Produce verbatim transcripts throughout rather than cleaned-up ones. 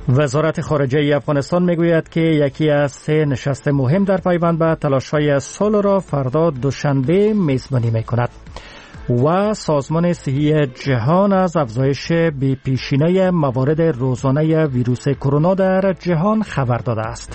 وزارت خارجه افغانستان میگوید که یکی از سه نشست مهم در پیوند به تلاش‌های صلح را فردا دوشنبه میزبانی میکند و سازمان صحی جهان از افزایش بی‌پیشینه موارد روزانه ویروس کرونا در جهان خبر داده است.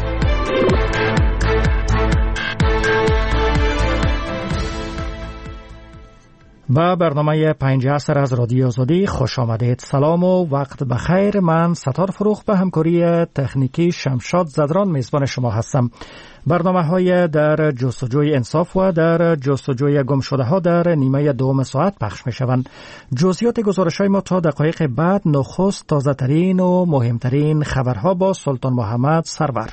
با برنامه پنج عصر از رادیو آزادی خوش آمدید. سلام و وقت بخیر. من ستار فروخ به همکاری تکنیکی شمشاد زدران میزبان شما هستم. برنامه های در جستجوی انصاف و در جستجوی گم شده ها در نیمه دوم ساعت پخش می شوند. جزئیات گزارش های ما تا دقایق بعد. نخست تازه ترین و مهمترین خبرها با سلطان محمد سرور.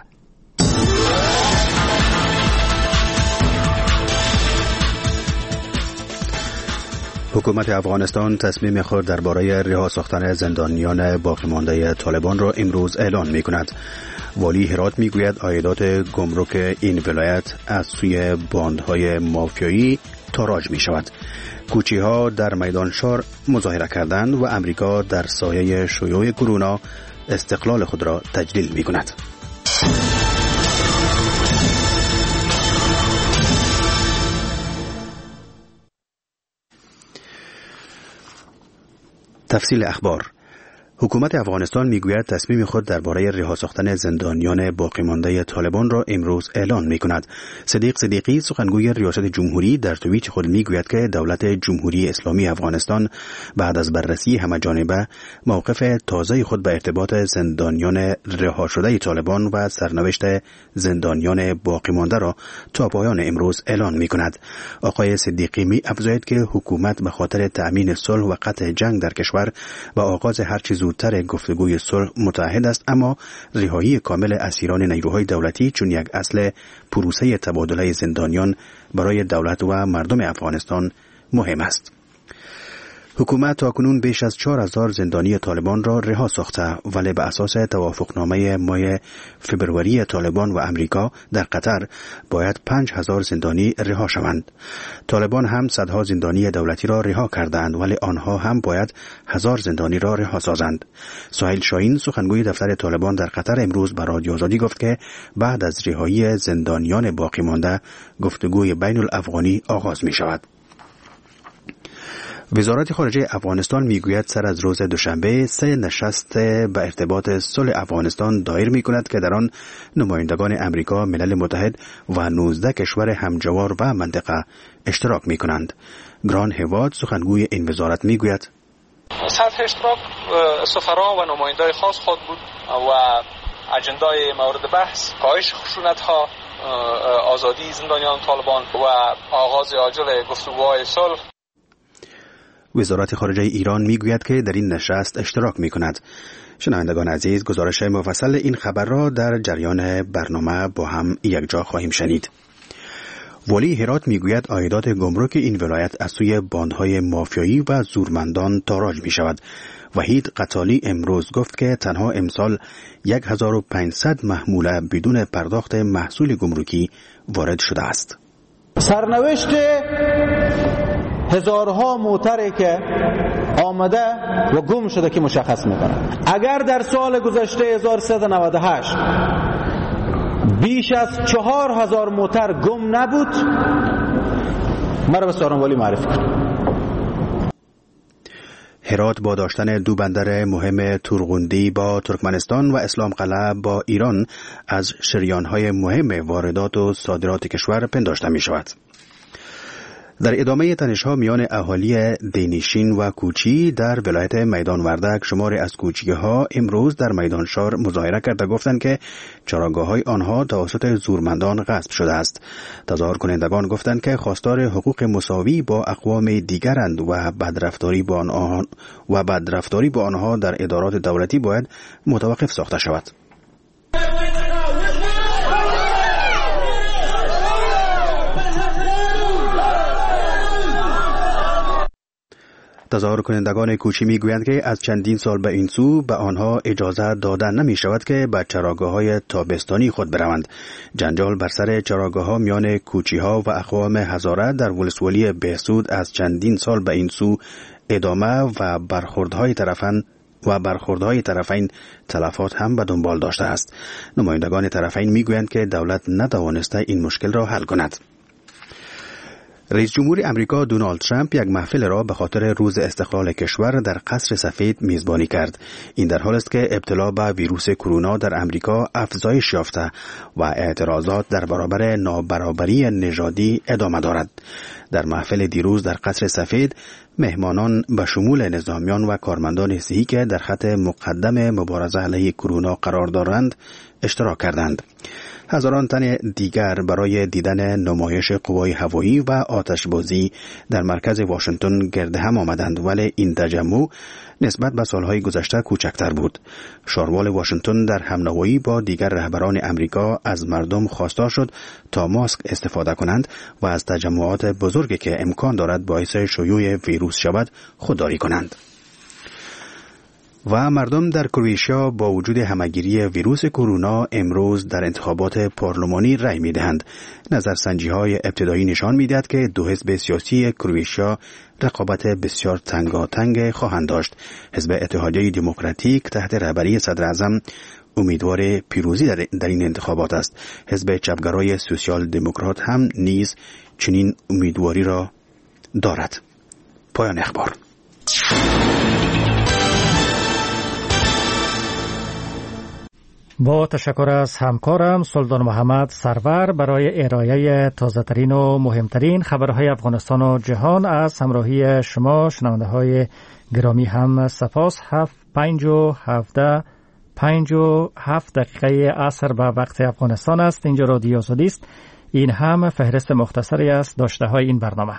حکومت افغانستان تصمیم خود درباره رها ساختن زندانیان باقی مانده طالبان را امروز اعلان می کند. والی هرات می گوید عایدات گمرک این ولایت از سوی باندهای مافیایی تاراج می شود. کوچی ها در میدان شار مظاهره کردند و امریکا در سایه شیوع کرونا استقلال خود را تجلیل می کند. تفصیل اخبار. حکومت افغانستان میگوید تصمیم خود درباره رها ساختن زندانیان باقی مانده طالبان را امروز اعلان میکند. صدیق صدیقی سخنگوی ریاست جمهوری در توییت خود میگوید که دولت جمهوری اسلامی افغانستان بعد از بررسی همه‌جانبه موقف تازه خود به ارتباط زندانیان رها شده طالبان و سرنوشت زندانیان باقی مانده را تا پایان امروز اعلان میکند. آقای صدیقی می افزاید که حکومت به خاطر تأمین صلح و قطع جنگ در کشور و آغاز هر چیز زودتر گفتگوی صلح متعهد است، اما رهایی کامل اسیران نیروهای دولتی چون یک اصل پروسه تبادله زندانیان برای دولت و مردم افغانستان مهم است. حکومت تاکنون بیش از چهار هزار زندانی طالبان را رها ساخته، ولی به اساس توافقنامه ماه فبروری طالبان و امریکا در قطر باید پنج هزار زندانی رها شوند. طالبان هم صدها زندانی دولتی را رها کردند، ولی آنها هم باید هزار زندانی را رها سازند. سهیل شاهین سخنگوی دفتر طالبان در قطر امروز به رادیو آزادی گفت که بعد از رهایی زندانیان باقی مانده گفتگوی بین الافغانی آغاز می شود. وزارت خارجه افغانستان میگوید سر از روز دوشنبه سه نشست به ارتباط صلح افغانستان دایر می کند که در آن نمایندگان امریکا، ملل متحد و نوزده کشور همجوار و منطقه اشتراک می کنند. گران هواد سخنگوی این وزارت میگوید سطح اشتراک سفرا و نمایندای خاص خود بود و اجندای مورد بحث کاهش خشونت‌ها، آزادی زندانیان طالبان و آغاز عاجل گفتگوهای صلح. وزارت خارجه ایران میگوید که در این نشست اشتراک می کند. شنوندگان عزیز، گزارش مفصل این خبر را در جریان برنامه با هم یکجا خواهیم شنید. والی هرات میگوید عایدات گمرک این ولایت از سوی باندهای مافیایی و زورمندان تاراج می شود. وحید قتالی امروز گفت که تنها امسال هزار و پانصد محموله بدون پرداخت محصول گمرکی وارد شده است. سرنوشت هزارها موتری که آمده و گم شده که مشخص میکنه. اگر در سال گذشته هزار و سیصد و نود و هشت بیش از چهار هزار موتر گم نبود، مرا به ساران والی معرفی کنم. هرات با داشتن دو بندر مهم تورغوندی با ترکمنستان و اسلام قلعه با ایران از شریانهای مهم واردات و صادرات کشور پنداشته می شود. در ادامه تنش‌ها میان اهالی دینشین و کوچی در ولایت میدان وردک، شماری از کوچی‌ها امروز در میدان شار مظاهره کرده گفتند که چراگاه‌های آنها توسط زورمندان غصب شده است. تظاهر کنندگان گفتند که خواستار حقوق مساوی با اقوام دیگرند و بدرفتاری با آنها و بدرفتاری با آنها در ادارات دولتی باید متوقف ساخته شود. تظاهر کنندگان کوچی میگویند که از چندین سال به این سو به آنها اجازه داده نمی شود که به چراگاه‌های تابستانی خود بروند. جنجال بر سر چراگاه‌ها میان کوچی‌ها و اقوام هزاره در ولسوالی بهسود از چندین سال به این سو ادامه و برخوردهای طرفین و برخوردهای طرفین تلفات هم به دنبال داشته است. نمایندگان طرفین میگویند که دولت نتوانسته این مشکل را حل کند. رئیس جمهور امریکا دونالد ترامپ یک محفل را به خاطر روز استقلال کشور در قصر سفید میزبانی کرد. این در حالی است که ابتلا به ویروس کرونا در امریکا افزایش یافته و اعتراضات در برابر نابرابری نژادی ادامه دارد. در محفل دیروز در قصر سفید مهمانان به شمول نظامیان و کارمندان صحی که در خط مقدم مبارزه علیه کرونا قرار دارند اشتراک کردند. هزاران تن دیگر برای دیدن نمایش قوای هوایی و آتشبازی در مرکز واشنگتن گرد هم آمدند، ولی این تجمع نسبت به سالهای گذشته کوچکتر بود. شاروال واشنگتن در همنوایی با دیگر رهبران امریکا از مردم خواستار شد تا ماسک استفاده کنند و از تجمعات بزرگی که امکان دارد باعث شیوع ویروس شود خودداری کنند. و مردم در کرواتیا با وجود همگیری ویروس کرونا امروز در انتخابات پارلمانی رأی می‌دهند. نظرسنجی‌های ابتدایی نشان می‌دهد که دو حزب سیاسی کرواتیا رقابت بسیار تنگاتنگ خواهند داشت. حزب اتحادیه دموکراتیک تحت رهبری صدر اعظم امیدوار پیروزی در, در این انتخابات است. حزب چپگرای سوسیال دموکرات هم نیز چنین امیدواری را دارد. پایان اخبار. با تشکر از همکارم سلطان محمد سرور برای ارائه تازه‌ترین و مهمترین خبرهای افغانستان و جهان از همراهی شما شنونده های گرامی هم سپاس. هفت پنج و هفته پنج و هفت دقیقه عصر به وقت افغانستان است. اینجا رادیو آزادی است. این هم فهرست مختصری است داشته های این برنامه.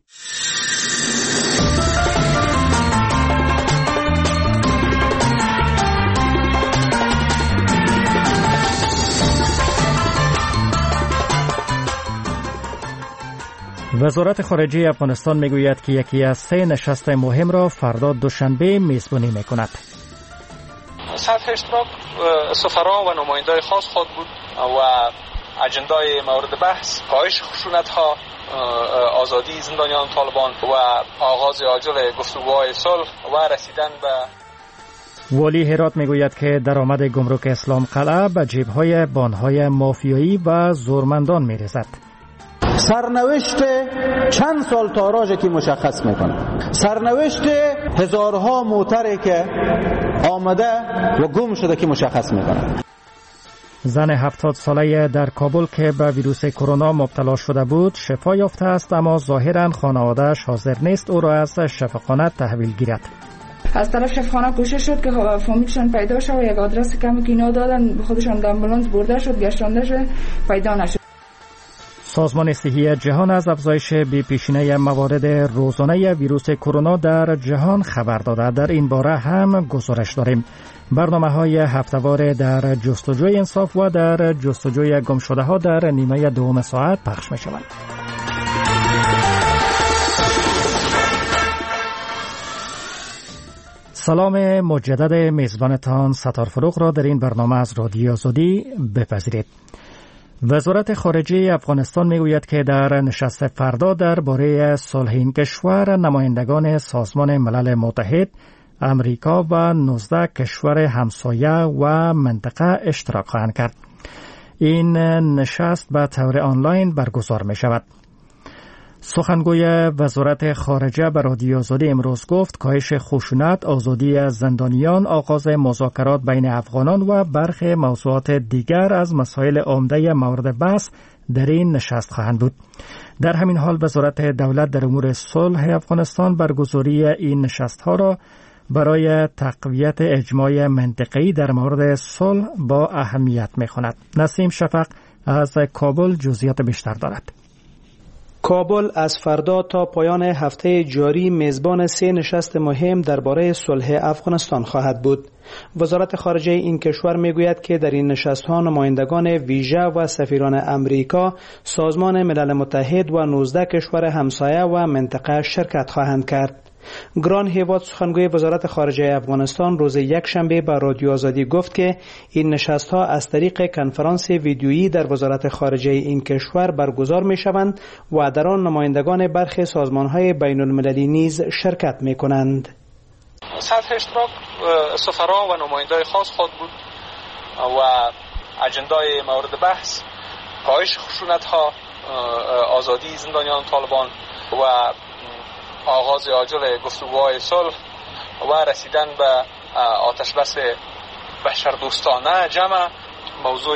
وزارت خارجه افغانستان میگوید که یکی از سه نشست مهم را فردا دوشنبه میزبانی میکند. سطح اشتراک سفرا و نمایندای خاص خود بود و اجندای مورد بحث کاهش خشونت‌ها، آزادی زندانیان طالبان و آغاز عاجل گفتگوهای صلح و رسیدن به والی هرات میگوید که درآمد گمرک اسلام قلعه به جیب‌های بانهای مافیایی و زورمندان میرسد. سرنوشت چند سال تاراژی که مشخص میکنه، سرنوشت هزارها موتری که آمده و گم شده که مشخص میکنه. زن هفتاد ساله در کابل که به ویروس کرونا مبتلا شده بود شفا یافته است، اما ظاهرا خانواده‌اش حاضر نیست او را از شفاخانه تحویل گیرد. از طرف شفاخانه کوشش شد که فامیلشان پیدا شد و یک آدرس کمی که اینا دادن خودشان در آمبولانس برده شد، گشتانده شد، پیدا نشد. سازمان صحی جهان از افزایش بی‌پیشینه موارد روزانه ویروس کرونا در جهان خبر داده. در این باره هم گزارش داریم. برنامه‌های هفته‌وار در جستجوی انصاف و در جستجوی گمشده‌ها در نیمه دوم ساعت پخش می‌شوند. سلام مجدد میزبانتان ستار فروغ را در این برنامه از رادیو آزادی بپذیرید. وزارت خارجه افغانستان میگوید که در نشست فردا درباره صلح این کشور نمایندگان سازمان ملل متحد، امریکا و نوزده کشور همسایه و منطقه اشتراک خواهند کرد. این نشست به طور آنلاین برگزار می شود. سخنگوی وزارت خارجه به رادیو آزادی امروز گفت کاهش خشونت، آزادی زندانیان، آغاز مذاکرات بین افغانان و برخی موضوعات دیگر از مسائل عمده مورد بحث در این نشست خواهند بود. در همین حال وزارت دولت در امور صلح افغانستان برگزاری این نشست‌ها را برای تقویت اجماع منطقه‌ای در مورد صلح با اهمیت می‌خواند. نسیم شفق از کابل جزئیات بیشتر دارد. کابل از فردا تا پایان هفته جاری میزبان سه نشست مهم درباره صلح افغانستان خواهد بود. وزارت خارجه این کشور میگوید که در این نشست‌ها نمایندگان ویژه و سفیران امریکا، سازمان ملل متحد و نوزده کشور همسایه و منطقه شرکت خواهند کرد. گران هیواد سخنگوی وزارت خارجه افغانستان روز یک شنبه به رادیو آزادی گفت که این نشست‌ها از طریق کنفرانس ویدیویی در وزارت خارجه این کشور برگزار می‌شوند و در آن نمایندگان برخی سازمان‌های بین‌المللی نیز شرکت می‌کنند. سطح اشتراک سفرا و نمایندای خاص خود بود و اجندای مورد بحث کاهش خشونت ها، آزادی زندانیان طالبان و آغاز عاجل گفتگوهای صلح و رسیدن به آتش بس بشردوستانه جمع موضوع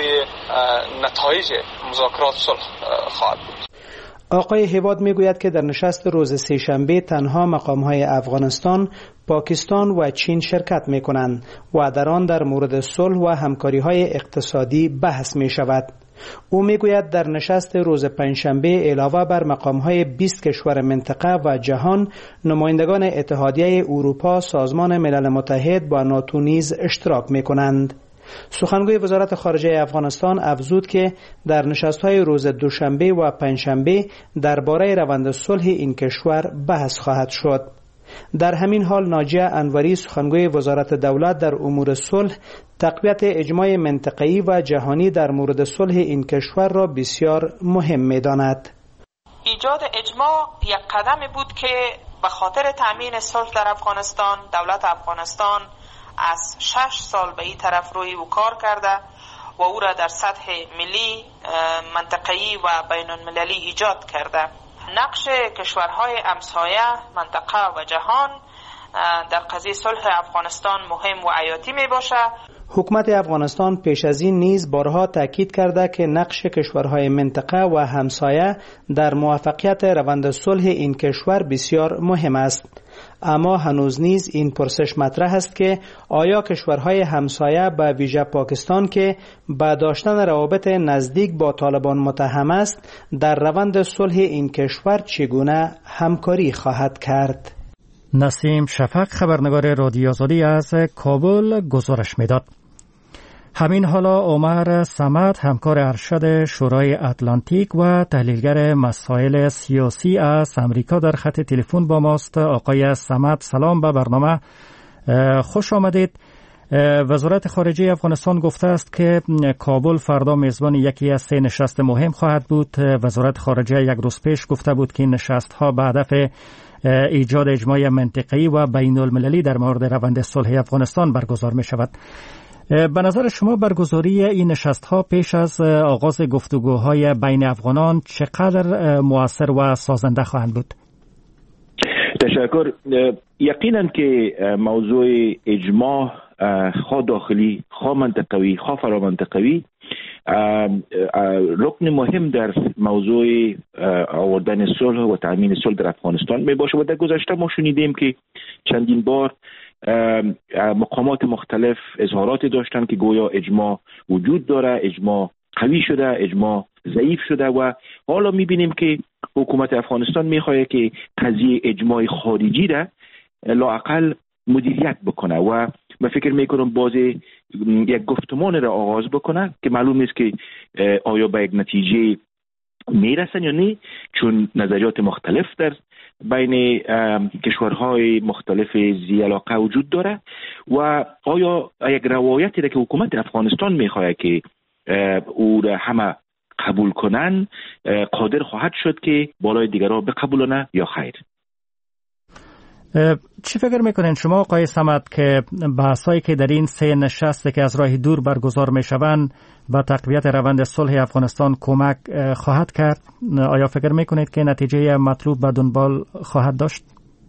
نتایج مذاکرات صلح خواهد بود. آقای هیواد میگوید که در نشست روز سه‌شنبه تنها مقام‌های افغانستان، پاکستان و چین شرکت می‌کنند و در آن در مورد صلح و همکاری‌های اقتصادی بحث می‌شود. او میگوید در نشست روز پنجشنبه علاوه بر مقام‌های بیست کشور منطقه و جهان، نمایندگان اتحادیه اروپا، سازمان ملل متحد و ناتو نیز اشتراک می‌کنند. سخنگوی وزارت خارجه افغانستان افزود که در نشست‌های روز دوشنبه و پنجشنبه درباره روند صلح این کشور بحث خواهد شد. در همین حال ناجیه انوری سخنگوی وزارت دولت در امور صلح تقویت اجماع منطقه‌ای و جهانی در مورد صلح این کشور را بسیار مهم می‌داند. ایجاد اجماع یک قدمی بود که به خاطر تأمین صلح در افغانستان دولت افغانستان از شش سال به این طرف روی او کار کرده و او را در سطح ملی، منطقه‌ای و بین المللی ایجاد کرده. نقش کشورهای همسایه، منطقه و جهان در قضیه صلح افغانستان مهم و حیاتی می باشه. حکومت افغانستان پیش از این نیز بارها تاکید کرده که نقش کشورهای منطقه و همسایه در موفقیت روند صلح این کشور بسیار مهم است. اما هنوز نیز این پرسش مطرح است که آیا کشورهای همسایه به ویژه پاکستان که با داشتن روابط نزدیک با طالبان متهم است در روند صلح این کشور چگونه همکاری خواهد کرد؟ نسیم شفق خبرنگار رادیو آزادی از کابل گزارش میداد. همین حالا عمر صمد همکار ارشد شورای اتلانتیک و تحلیلگر مسائل سیاسی از امریکا در خط تلفن با ماست. آقای صمد سلام به برنامه، خوش آمدید. وزارت خارجه افغانستان گفته است که کابل فردا میزبان یکی از سه نشست مهم خواهد بود. وزارت خارجه یک روز پیش گفته بود که این نشست ها به هدف ایجاد اجماع منطقه‌ای و بین المللی در مورد روند صلح افغانستان برگزار می شود. به نظر شما برگزاری این نشست ها پیش از آغاز گفتگوهای بین افغانان چقدر مؤثر و سازنده خواهند بود؟ تشکر. یقینا که موضوع اجماع خواه داخلی، خواه منطقوی، خواه فرامنطقوی رکن مهم در موضوع آوردن صلح و تامین صلح در افغانستان می باشه و در گذشته ما شنیدیم که چندین بار مقامات مختلف اظهارات داشتن که گویا اجماع وجود داره، اجماع قوی شده، اجماع ضعیف شده و حالا میبینیم که حکومت افغانستان میخواد که قضیه اجماع خارجی را لااقل مدیریت بکنه و من فکر میکنم باز یک گفتمان را آغاز بکنه که معلوم نیست که آیا به یک نتیجه میرسن یا نه، چون نظریات مختلف در بین کشورهای مختلف ذی علاقه وجود داره و آیا یک روایتی را که حکومت افغانستان میخواد که او را همه قبول کنن قادر خواهد شد که بالای دیگرها بقبولانه یا خیر؟ چی فکر میکنین شما آقای صمد که بحثایی که در این سه نشست که از راه دور برگزار میشوند به تقویت روند صلح افغانستان کمک خواهد کرد؟ آیا فکر میکنید که نتیجه مطلوب به دنبال خواهد داشت؟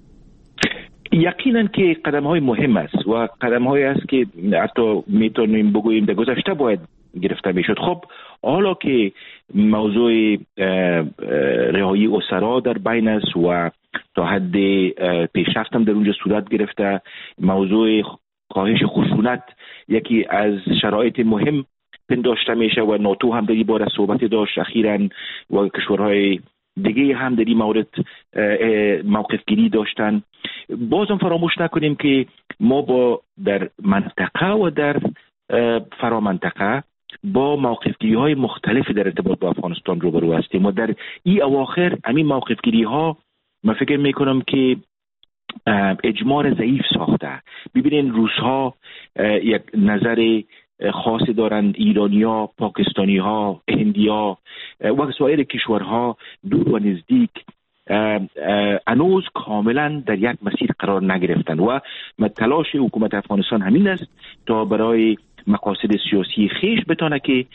یقینا که قدم های مهم است و قدم های است که حتی میتونیم بگوییم در گذشته باید گرفته میشد. خب حالا که موضوع رهایی اسرا در بین است و تا حد پیشرفت هم در اونجا صورت گرفته، موضوع کاهش خشونت یکی از شرایط مهم پنداشته میشه و ناتو هم در این باره صحبت داشت اخیراً و کشورهای دیگه هم در این مورد موقف گیری داشتن. بازم فراموش نکنیم که ما با در منطقه و در فرامنطقه با موقفگیری های مختلفی در ارتباط با افغانستان روبرو هستیم و در این اواخر همین موقفگیری ها من فکر میکنم که اجماع ضعیف ساخته. ببینین روس‌ها یک نظر خاصی دارند، ایرانی‌ها، پاکستانی‌ها، هندی‌ها و سایر کشورها دور و نزدیک هنوز کاملا در یک مسیر قرار نگرفتن و تلاش حکومت افغانستان همین است تا برای مقاصد سیاسی خیش بتانه که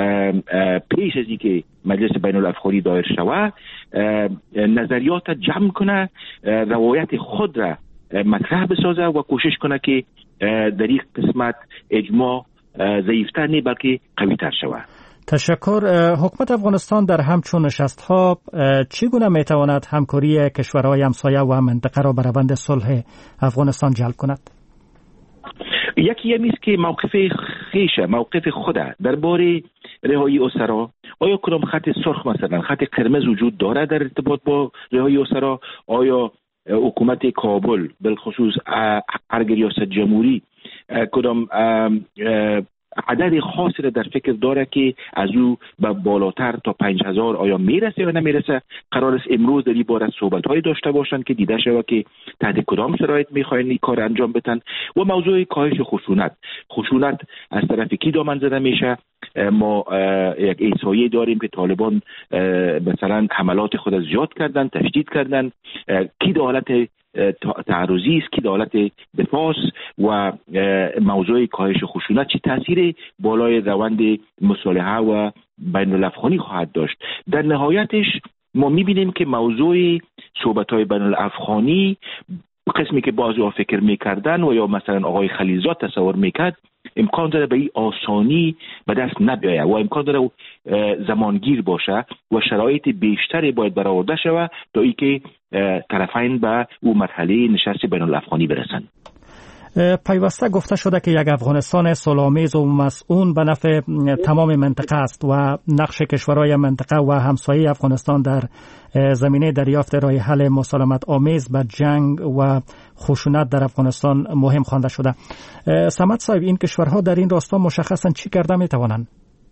پیش از اینکه مجلس بین الافغانی دایر شود نظریات جمع کنه، روایت خود را مطرح بسازه و کوشش کنه که در این قسمت اجماع ضعیفتر نه بلکه قوی‌تر شود. تشکر. حکومت افغانستان در همچون نشست‌ها چگونه میتواند همکاری کشورهای همسایه و منطقه را بر روند صلح افغانستان جلب کند؟ یکی همی است که موقف خیش موقف خود درباره رهایی اسرا، آیا کدام خط سرخ مثلا خط قرمز وجود دارد در ارتباط با رهایی اسرا؟ آیا حکومت کابل بالخصوص ارگ ریاست جمهوری کدام عدد خاصی را در فکر داره که از او به بالاتر تا پنج هزار آیا میرسه یا نمیرسه؟ قرار است امروز در این باره صحبت های داشته باشند که دیده شود که تحت کدام شرایط میخواین این کار انجام بدن. و موضوع کاهش خشونت خشونت از طرف کی دامن زده میشه؟ ما یک احصایه داریم که طالبان مثلا حملات خود زیاد کردن، تشدید کردن. کی در حالت تعرضی است، کی در حالت دفاع و موضوع کاهش خشونت چه تاثیر بالای روند مصالحه و بین الافغانی خواهد داشت؟ در نهایتش ما میبینیم که موضوع صحبت‌های بین الافغانی قسمی که بعضی‌ها فکر میکردن و یا مثلا آقای خلیلزاد تصور میکرد امکان داره به این آسانی به دست نبیاید و امکان داره زمانگیر باشه و شرایط بیشتری باید برآورده شود تا اینکه طرفین به او مرحله نشست بین الافغانی برسند. پیوسته گفته شده که یک افغانستان صلح‌آمیز و مسئول به نفع تمام منطقه است و نقش کشورهای منطقه و همسایه افغانستان در زمینه دریافت راه حل مسالمت آمیز به جنگ و خشونت در افغانستان مهم خوانده شده. صمد صاحب، این کشورها در این راستا مشخصاً چی کرده می توانند؟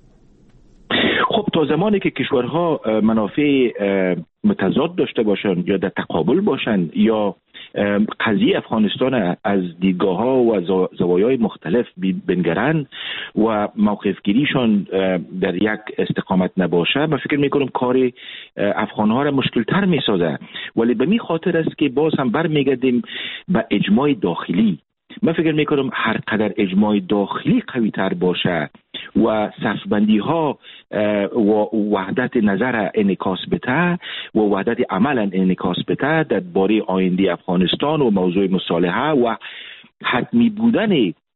خب تا زمانی که کشورها منافع متضاد داشته باشند یا در تقابل باشند یا قضیه افغانستان از دیدگاه ها و زوایای مختلف بنگرند و موقف گیریشان در یک استقامت نباشه، من فکر میکنم کار افغان ها را مشکل تر میسازه. ولی به می خاطر است که باز هم برمیگردیم به اجماع داخلی. من فکر میکنم هر قدر اجماع داخلی قوی تر باشه و صفبندی ها و وحدت نظر انعکاس بده و وحدت عمل انعکاس بده در باره آینده افغانستان و موضوع مصالحه و حتمی بودن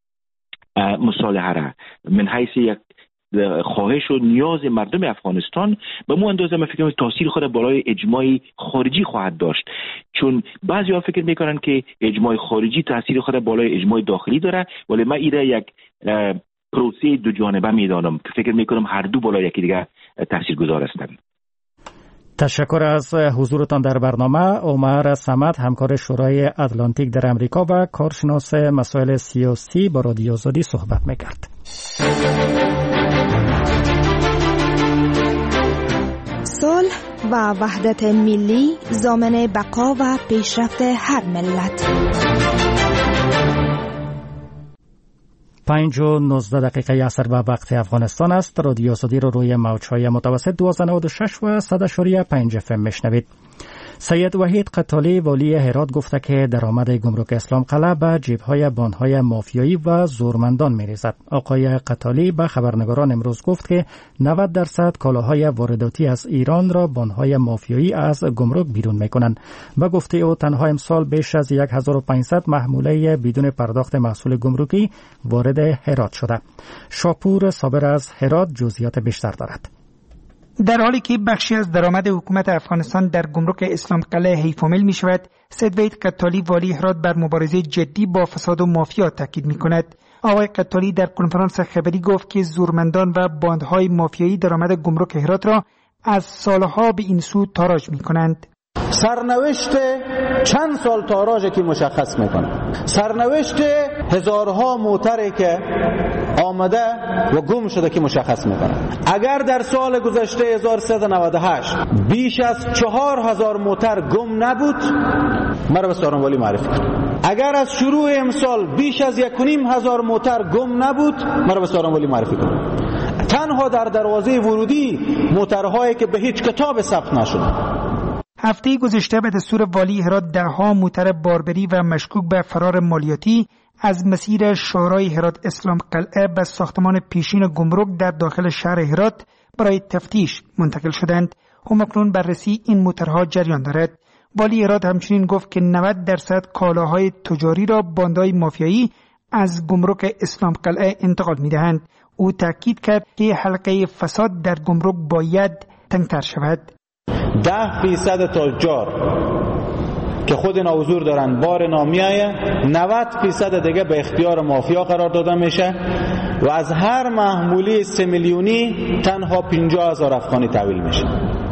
مصالحه را من حیث یک خواهش و نیاز مردم افغانستان به مو اندازه من فکر میکنم تاثیر خود بالای اجماع خارجی خواهد داشت. چون بعضی ها فکر میکنن که اجماع خارجی تاثیر خود بالای اجماع داخلی داره، ولی من ایره یک پروسه دو جانبه میدانم که فکر میکنم هر دو بالای یکی دیگه تاثیرگذار هستند. تشکر از حضورتان در برنامه. عمر صمد، همکار شورای اتلانتیک در امریکا و کارشناس مسائل سیاسی، با رادیو آزادی صحبت میکرد. صلح و وحدت ملی ضامن بقا و پیشرفت هر ملت. پنج و نوزده دقیقه عصر به وقت افغانستان است. رادیو آزادی رو روی موج‌های متوسط دویست و نود و شش و صد اشاری پنج اف ام میشنوید. سید وحید قتالی والی هرات گفته که درآمد گمرک اسلام قلعه به جیب‌های بان‌های مافیایی و زورمندان می‌ریزد. آقای قتالی به خبرنگاران امروز گفت که نود درصد کالاهای وارداتی از ایران را بان‌های مافیایی از گمرک بیرون می‌کنند. و گفته او تنها امسال بیش از هزار و پانصد محموله بدون پرداخت محصول گمرکی وارد هرات شده. شاپور صابر از هرات جزئیات بیشتر دارد. در حالی که بخشی از درآمد حکومت افغانستان در گمرک اسلام قلعه حیف‌آمیل می شود، سید وحید قتالی والی هرات بر مبارزه جدی با فساد و مافیا تاکید می کند. آقای قتالی در کنفرانس خبری گفت که زورمندان و باندهای مافیایی درآمد گمرک هرات را از سالها به این سو تاراج می کنند. سرنوشت چند سال تاراج که مشخص میکنه، سرنوشت هزارها موتری که آمده و گم شده که مشخص میکنه. اگر در سال گذشته هزار و سیصد و نود و هشت بیش از چهار هزار موتر گم نبود، مرا به سارنوالی معرفی کنه. اگر از شروع امسال بیش از یک و نیم هزار موتر گم نبود، مرا به سارنوالی معرفی کنه. تنها در دروازه ورودی موترهایی که به هیچ کتاب ثبت نشده. هفته گذشته به دستور والی هرات دهها موتر باربری و مشکوک به فرار مالیاتی از مسیر شورای هرات اسلام قلعه به ساختمان پیشین گمرک در داخل شهر هرات برای تفتیش منتقل شدند. همکنون بررسی این موترها جریان دارد. والی هرات همچنین گفت که نود درصد کالاهای تجاری را باندهای مافیایی از گمرک اسلام قلعه انتقال می‌دهند. او تاکید کرد که حلقه فساد در گمرک باید تنگتر شود. ده فیصد تجار که خود اینا حضور دارن بار نامیایه، نود فیصد دیگه به اختیار مافیا قرار داده میشه و از هر محمولی سه میلیونی تنها پنجاه هزار افغانی تحویل میشه.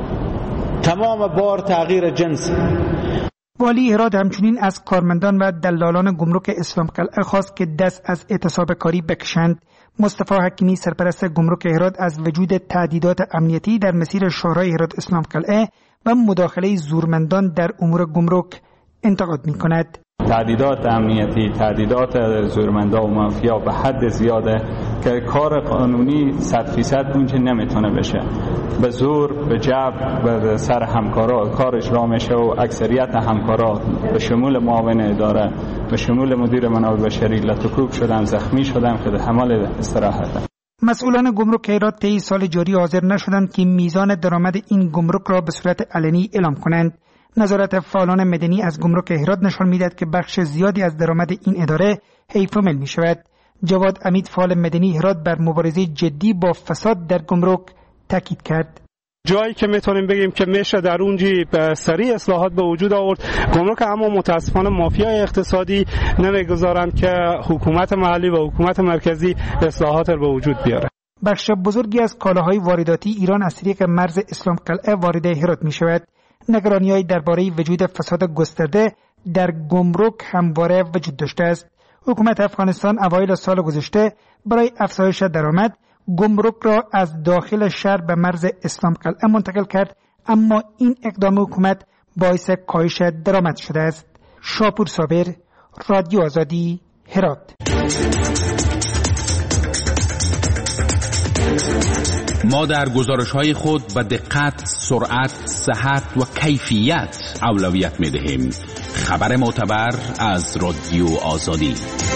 تمام بار تغییر جنس. والی هرات همچنین از کارمندان و دلالان گمرک اسلام قلعه خواست که دست از اعتصاب کاری بکشند. مصطفی حکیمی سرپرست گمرک هرات از وجود تهدیدات امنیتی در مسیر شورای هرات اسلام قلعه و مداخله زورمندان در امور گمرک انتقاد می کند. تهدیدات امنیتی، تهدیدات زورمندا و مافیا به حد زیاده که کار قانونی صد فیصد اونجا نمیتونه بشه. به زور، به جبر، به سر همکارا کار اجرا میشه و اکثریت همکارا به شمول معاون اداره، به شمول مدیر منابع بشری لطکوب شدن، زخمی شدن که در حمل استراحت. مسئولان گمرک هرات طی سال جاری حاضر نشدند که میزان درآمد این گمرک را به صورت علنی اعلام کنند. نظارت فعالان مدنی از گمرک هرات نشان می‌دهد که بخش زیادی از درآمد این اداره حیف و مل می‌شود. جواد امید فعال مدنی هرات بر مبارزه جدی با فساد در گمرک تاکید کرد. جایی که میتونیم بگیم که میشه در اونجی سریع اصلاحات به وجود آورد گمرک، اما متاسفانه مافیای اقتصادی نمیگذارند که حکومت محلی و حکومت مرکزی اصلاحات را به وجود بیاره. بخش بزرگی از کالاهای وارداتی ایران از طریق مرز اسلام قلعه وارد هرات می‌شود. نگرانی‌های درباره وجود فساد گسترده در گمرک همواره وجود داشته است. حکومت افغانستان اوایل سال گذشته برای افزایش درآمد گمرک را از داخل شهر به مرز اسلام قلعه منتقل کرد، اما این اقدام حکومت باعث کاهش درآمد شده است. شاپور صابر، رادیو آزادی، هرات. ما در گزارش‌های خود به دقت، سرعت، صحت و کیفیت اولویت می‌دهیم. خبر معتبر از رادیو آزادی.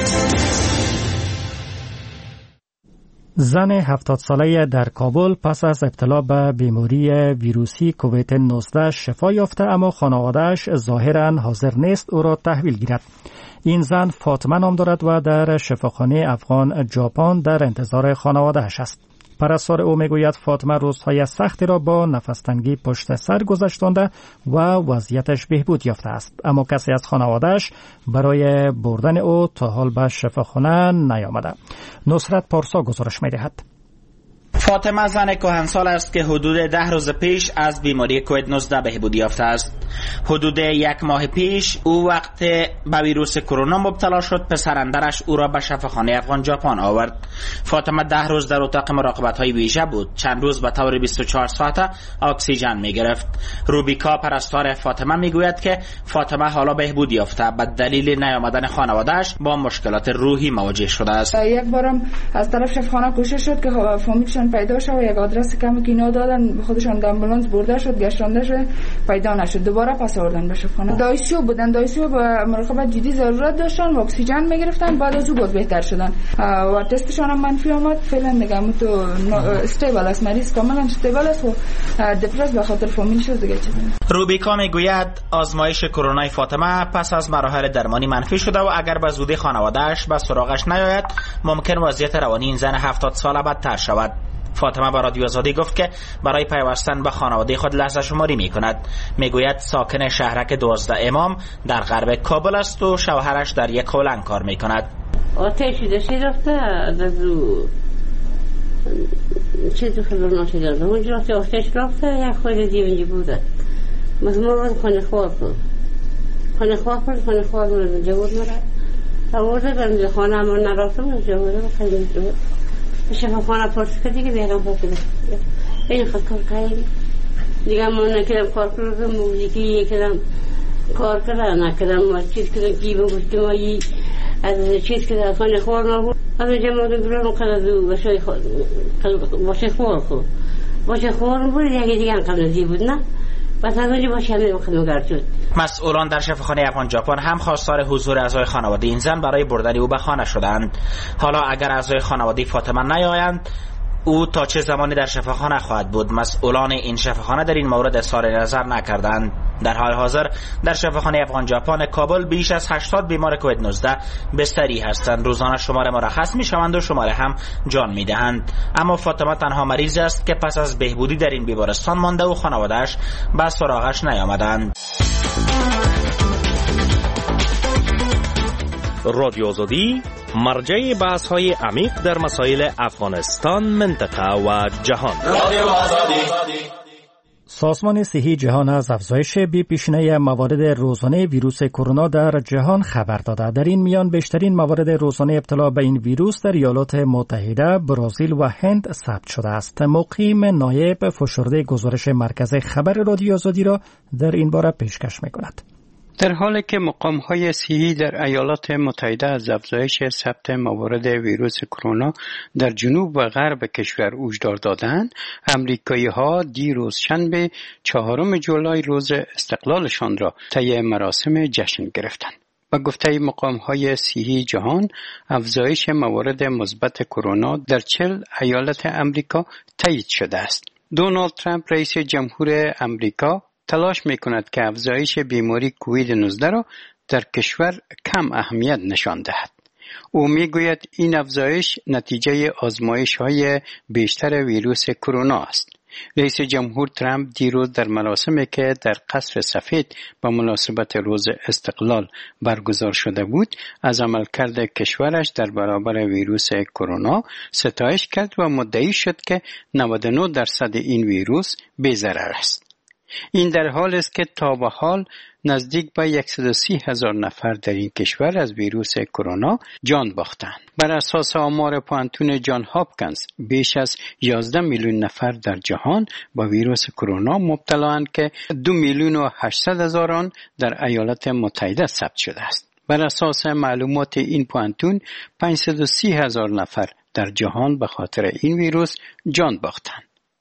زن هفتاد ساله در کابل پس از ابتلا به بیماری ویروسی کووید نوزده شفا یافته، اما خانواده‌اش ظاهراً حاضر نیست او را تحویل گیرد. این زن فاطمه نام دارد و در شفاخانه افغان ژاپن در انتظار خانواده‌اش است. پرستار او میگوید فاطمه روزهای سختی را با نفس‌تنگی پشت سر گذشتانده و وضعیتش بهبود یافته است، اما کسی از خانواده‌اش برای بردن او تا حال به شفاخانه نیامده. نصرت پارسا گزارش می‌دهد. فاطمه زن کهنسال است که حدود ده روز پیش از بیماری کووید نوزده بهبودی یافته است. حدود یک ماه پیش او وقت به ویروس کرونا مبتلا شد، پسرندرش او را به شفاخانه افغان ژاپن آورد. فاطمه ده روز در اتاق مراقبت های ویژه بود. چند روز به طور بیست و چهار ساعته اکسیژن می گرفت. روبیکا پرستار فاطمه می گوید که فاطمه حالا بهبودی یافته، به دلیل نیامدن خانواده‌اش با مشکلات روحی مواجه شده است. یک بارم از طرف شفاخانه کوشش شد که فامیلشان پیدا شد و یک آدرس کمی که اینا دادن، خودشان در آمبولانس برده شد، گشتانده شد، پیدا نشد. دوباره پس آوردن به شفاخانه. دایسیو بودن، دایسیو با مراقبت جدی ضرورت داشتن و اکسیژن میگرفتن، بعد از او بود بهتر شدن و تستشان هم منفی آمد. فعلا میگم تو استیبل است، مریض کاملا استیبل است و دپرس به خاطر فامیلش دیگه چیزی. روبیکا میگوید آزمایش کرونا فاطمه پس از مراحل درمانی منفی شده و اگر به زودی خانواده‌اش به سراغش نیاید ممکن وضعیت روانی این زن هفتاد ساله بدتر شود. فاطمه با رادیو آزادی گفت که برای پیوستن به خانواده خود لحظه شماری می کند. می گوید ساکن شهرک دوازده امام در غرب کابل است و شوهرش در یک هلنگ کار می کند. آتشی داشتی رفته دزو چیزی خبر نشده اونجا رفته آتش رفته یک خود دیونجی بوده مزمور خانه خواه کن خانه خواه کن خانه خواه کن جواد مرد آورده برمز خانه همون نرفتم جواده خیلی جواد شفاخانه پرس کردی که بیرم پرسیده این خود کار کردی دیگه من نکردم کار کردم موزیکی کردم کار کردم نکردم چیز کردم جیبم گفتم آیی از چیز کردم خانه خوار نبود از جمعه برام کردم باشه خوار باشه خوار خود باشه خوار بود یکی دیگه هم قبل نزی بود نه بس اونجا باشه نمیخواد شد. مسئولان در شفاخانه افغان ژاپن هم خواستار حضور اعضای خانواده این زن برای بردن او به خانه شدند. حالا اگر اعضای خانواده فاطمه نیایند، او تا چه زمانی در شفاخانه خواهد بود؟ مسئولان این شفاخانه در این مورد اظهار نظر نکردند. در حال حاضر در شفاخانه افغان ژاپن کابل بیش از هشتاد بیمار کووید نوزده بستری هستند. روزانه شماره مرخص می شوند و شماره هم جان می دهند. اما فاطمه تنها مریض است که پس از بهبودی در این بیمارستان مانده و خانواده‌اش به سراغش نیامدند. رادیو آزادی مرجع بحث های عمیق در مسائل افغانستان، منطقه و جهان. سازمان صحی جهان از افزایش بی‌پیشینه موارد روزانه ویروس کرونا در جهان خبر داده. در این میان بیشترین موارد روزانه ابتلا به این ویروس در ایالات متحده، برزیل و هند ثبت شده است. مقیم نایب فشرده گزارش مرکز خبر رادیو آزادی را در این باره پیشکش می‌کند. در حالی که مقام‌های صحی در ایالات متحده از افزایش ثبت موارد ویروس کرونا در جنوب و غرب کشور هشدار دادند، امریکایی‌ها دیروز شنبه چهارم جولای روز استقلالشان را طی مراسم جشن گرفتند. با گفته مقام‌های صحی جهان، افزایش موارد مثبت کرونا در چهل ایالت امریکا تایید شده است. دونالد ترامپ رئیس جمهور امریکا تلاش می‌کند که افزایش بیماری کووید نوزده را در کشور کم اهمیت نشان دهد. او می‌گوید این افزایش نتیجه آزمایش‌های بیشتر ویروس کرونا است. رئیس جمهور ترامپ دیروز در مراسمی که در قصر سفید به مناسبت روز استقلال برگزار شده بود، از عملکرد کشورش در برابر ویروس کرونا ستایش کرد و مدعی شد که نود و نه درصد این ویروس بی‌ضرر است. این در حال است که تا به حال نزدیک به صد و سی هزار نفر در این کشور از ویروس کرونا جان باختند. بر اساس آمار پانتون جان هاپکینز، بیش از یازده میلیون نفر در جهان با ویروس کرونا مبتلااند که دو میلیون و هشتصد هزار آن در ایالات متحده ثبت شده است. بر اساس معلومات این پانتون، پانصد و سی هزار نفر در جهان به خاطر این ویروس جان باختند.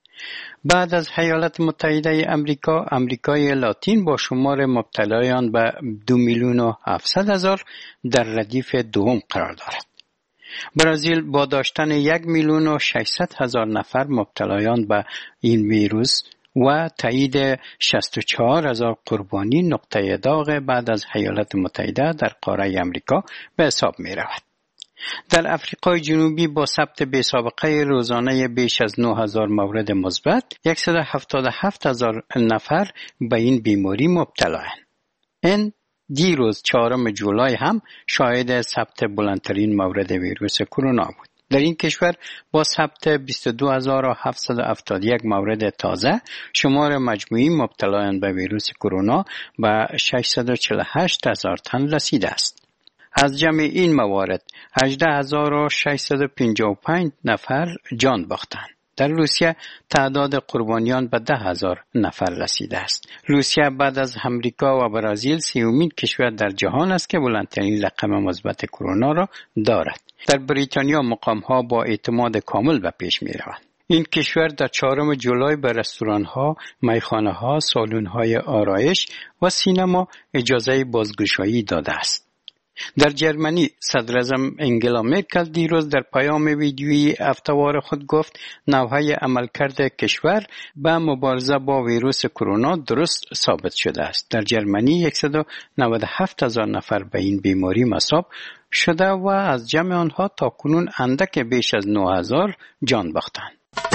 بعد از ایالات متحده امریکا، امریکای لاتین با شمار مبتلایان به دو میلیون و هفتصد هزار در ردیف دوم قرار دارد. برزیل با داشتن یک میلیون و ششصد هزار نفر مبتلایان به این ویروس و تایید شصت و چهار هزار قربانی نقطه داغ بعد از ایالات متحده در قاره امریکا به حساب می رود. در افریقای جنوبی با ثبت بی‌سابقه روزانه بیش از نه هزار مورد مثبت، صد و هفتاد و هفت هزار نفر به این بیماری مبتلایند. این دیروز چهارم جولای هم شاهد ثبت بلندترین مورد ویروس کرونا بود. در این کشور با ثبت بیست و دو هزار و هفتصد و هفتاد و یک مورد تازه، شمار مجموعی مبتلایان به ویروس کرونا به ششصد و چهل و هشت هزار تن رسیده است. از جمع این موارد هجده هزار و ششصد و پنجاه و پنج نفر جان باختند. در روسیه تعداد قربانیان به ده هزار نفر رسیده است. روسیه بعد از امریکا و برزیل سومین کشور در جهان است که بلندترین رقم مثبت کرونا را دارد. در بریتانیا مقام‌ها با اعتماد کامل به پیش می‌روند. این کشور در چهارم جولای به رستوران‌ها، میخانه‌ها، سالن‌های آرایش و سینما اجازه بازگشایی داده است. در جرمنی صدراعظم انگلا مرکل دیروز در پیام ویدیویی هفته‌وار خود گفت نوهای عملکرد کشور به مبارزه با ویروس کرونا درست ثابت شده است. در جرمنی صد و نود و هفت هزار نفر به این بیماری مصاب شده و از جمع آنها تا کنون اندک بیش از نه هزار جان باختند.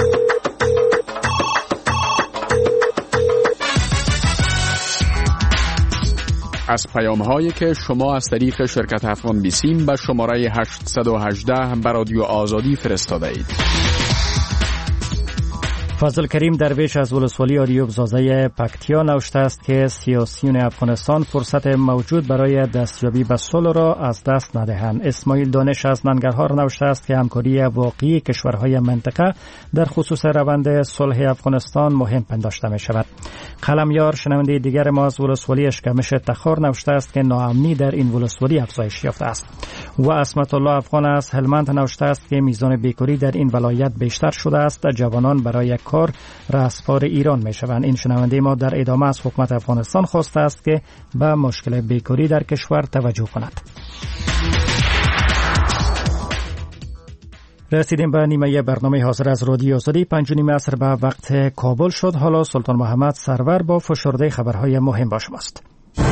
از پیام‌هایی که شما از طریق شرکت افغان بیسیم به شماره هشتصد و هجده به رادیو آزادی فرستاده اید. فضل کریم درویش از ولسوالی آریوب زازه پکتیا نوشته است که سیاسیون افغانستان فرصت موجود برای دستیابی به صلح را از دست ندهند. اسماعیل دانش از ننگرهار نوشته است که همکاری واقعی کشورهای منطقه در خصوص روند صلح افغانستان مهم پنداشته می شود. قلمیار شنونده دیگر ما از ولسوالی اشکمش تخار نوشته است که ناامنی در این ولسوالی افزایش یافته است. و اسمت الله افغان از هلمند نوشته است که میزان بیکاری در این ولایت بیشتر شده است. جوانان برای کار رستگار ایران می شوند. این شنونده ما در ادامه از حکومت افغانستان خواسته است که به مشکل بیکاری در کشور توجه کند. رسیدیم به نیمه برنامه حاضر از رادیو آزادی. پنج و نیم عصر به وقت کابل شد. حالا سلطان محمد سرور با فشرده خبرهای مهم با شماست.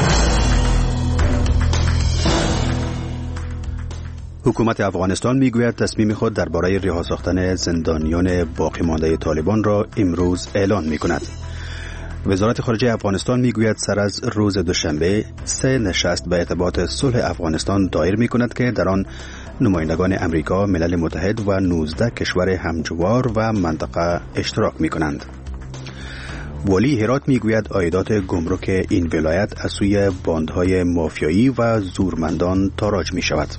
حکومت افغانستان میگوید تصمیم خود درباره رها ساختن زندانیان باقی مانده طالبان را امروز اعلان میکند. وزارت خارجه افغانستان میگوید سر از روز دوشنبه سه نشست به ارتباط صلح افغانستان دایر میکند که در آن نمایندگان امریکا، ملل متحد و نوزده کشور همجوار و منطقه اشتراک میکنند. والی هرات میگوید عایدات گمرک این ولایت از سوی باندهای مافیایی و زورمندان تاراج می شود.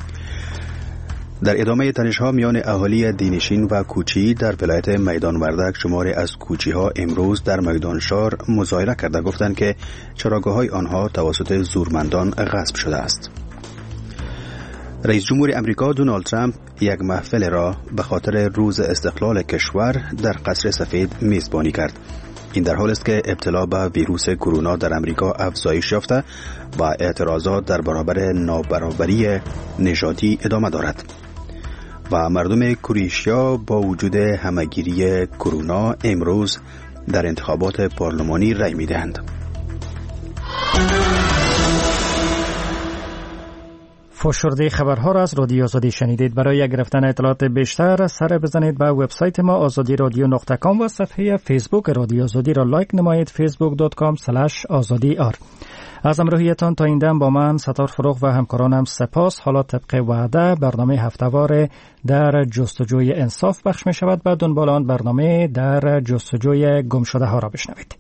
در ادامه تنش‌ها میان اهالی دینشین و کوچی در ولایت میدان وردک، شماری از کوچی‌ها امروز در میدان شار مظاهره کرده گفتند که چراگاه‌های آنها توسط زورمندان غصب شده است. رئیس جمهور امریکا دونالد ترامپ یک محفل را به خاطر روز استقلال کشور در قصر سفید میزبانی کرد. این در حالی است که ابتلا به ویروس کرونا در امریکا افزایش یافته و اعتراضات در برابر نابرابری نژادی ادامه دارد و مردم کرواتیا با وجود همهگیری کرونا امروز در انتخابات پارلمانی رای می‌دهند. فشرده خبرها را از رادیو آزادی شنیدید. برای گرفتن اطلاعات بیشتر سر بزنید به وبسایت ما آزادی رادیو نقطه کام و صفحه فیسبوک رادیو آزادی را لایک نمایید فیسبوک دات کام اسلش آزادی آر. از همراهیتان تا این دم با من ستار فروغ و همکارانم سپاس. حالا طبق وعده برنامه هفته‌وار در جستجوی انصاف پخش می شود. بعد دنبال آن برنامه در جستجوی گمشده ها را بشنوید.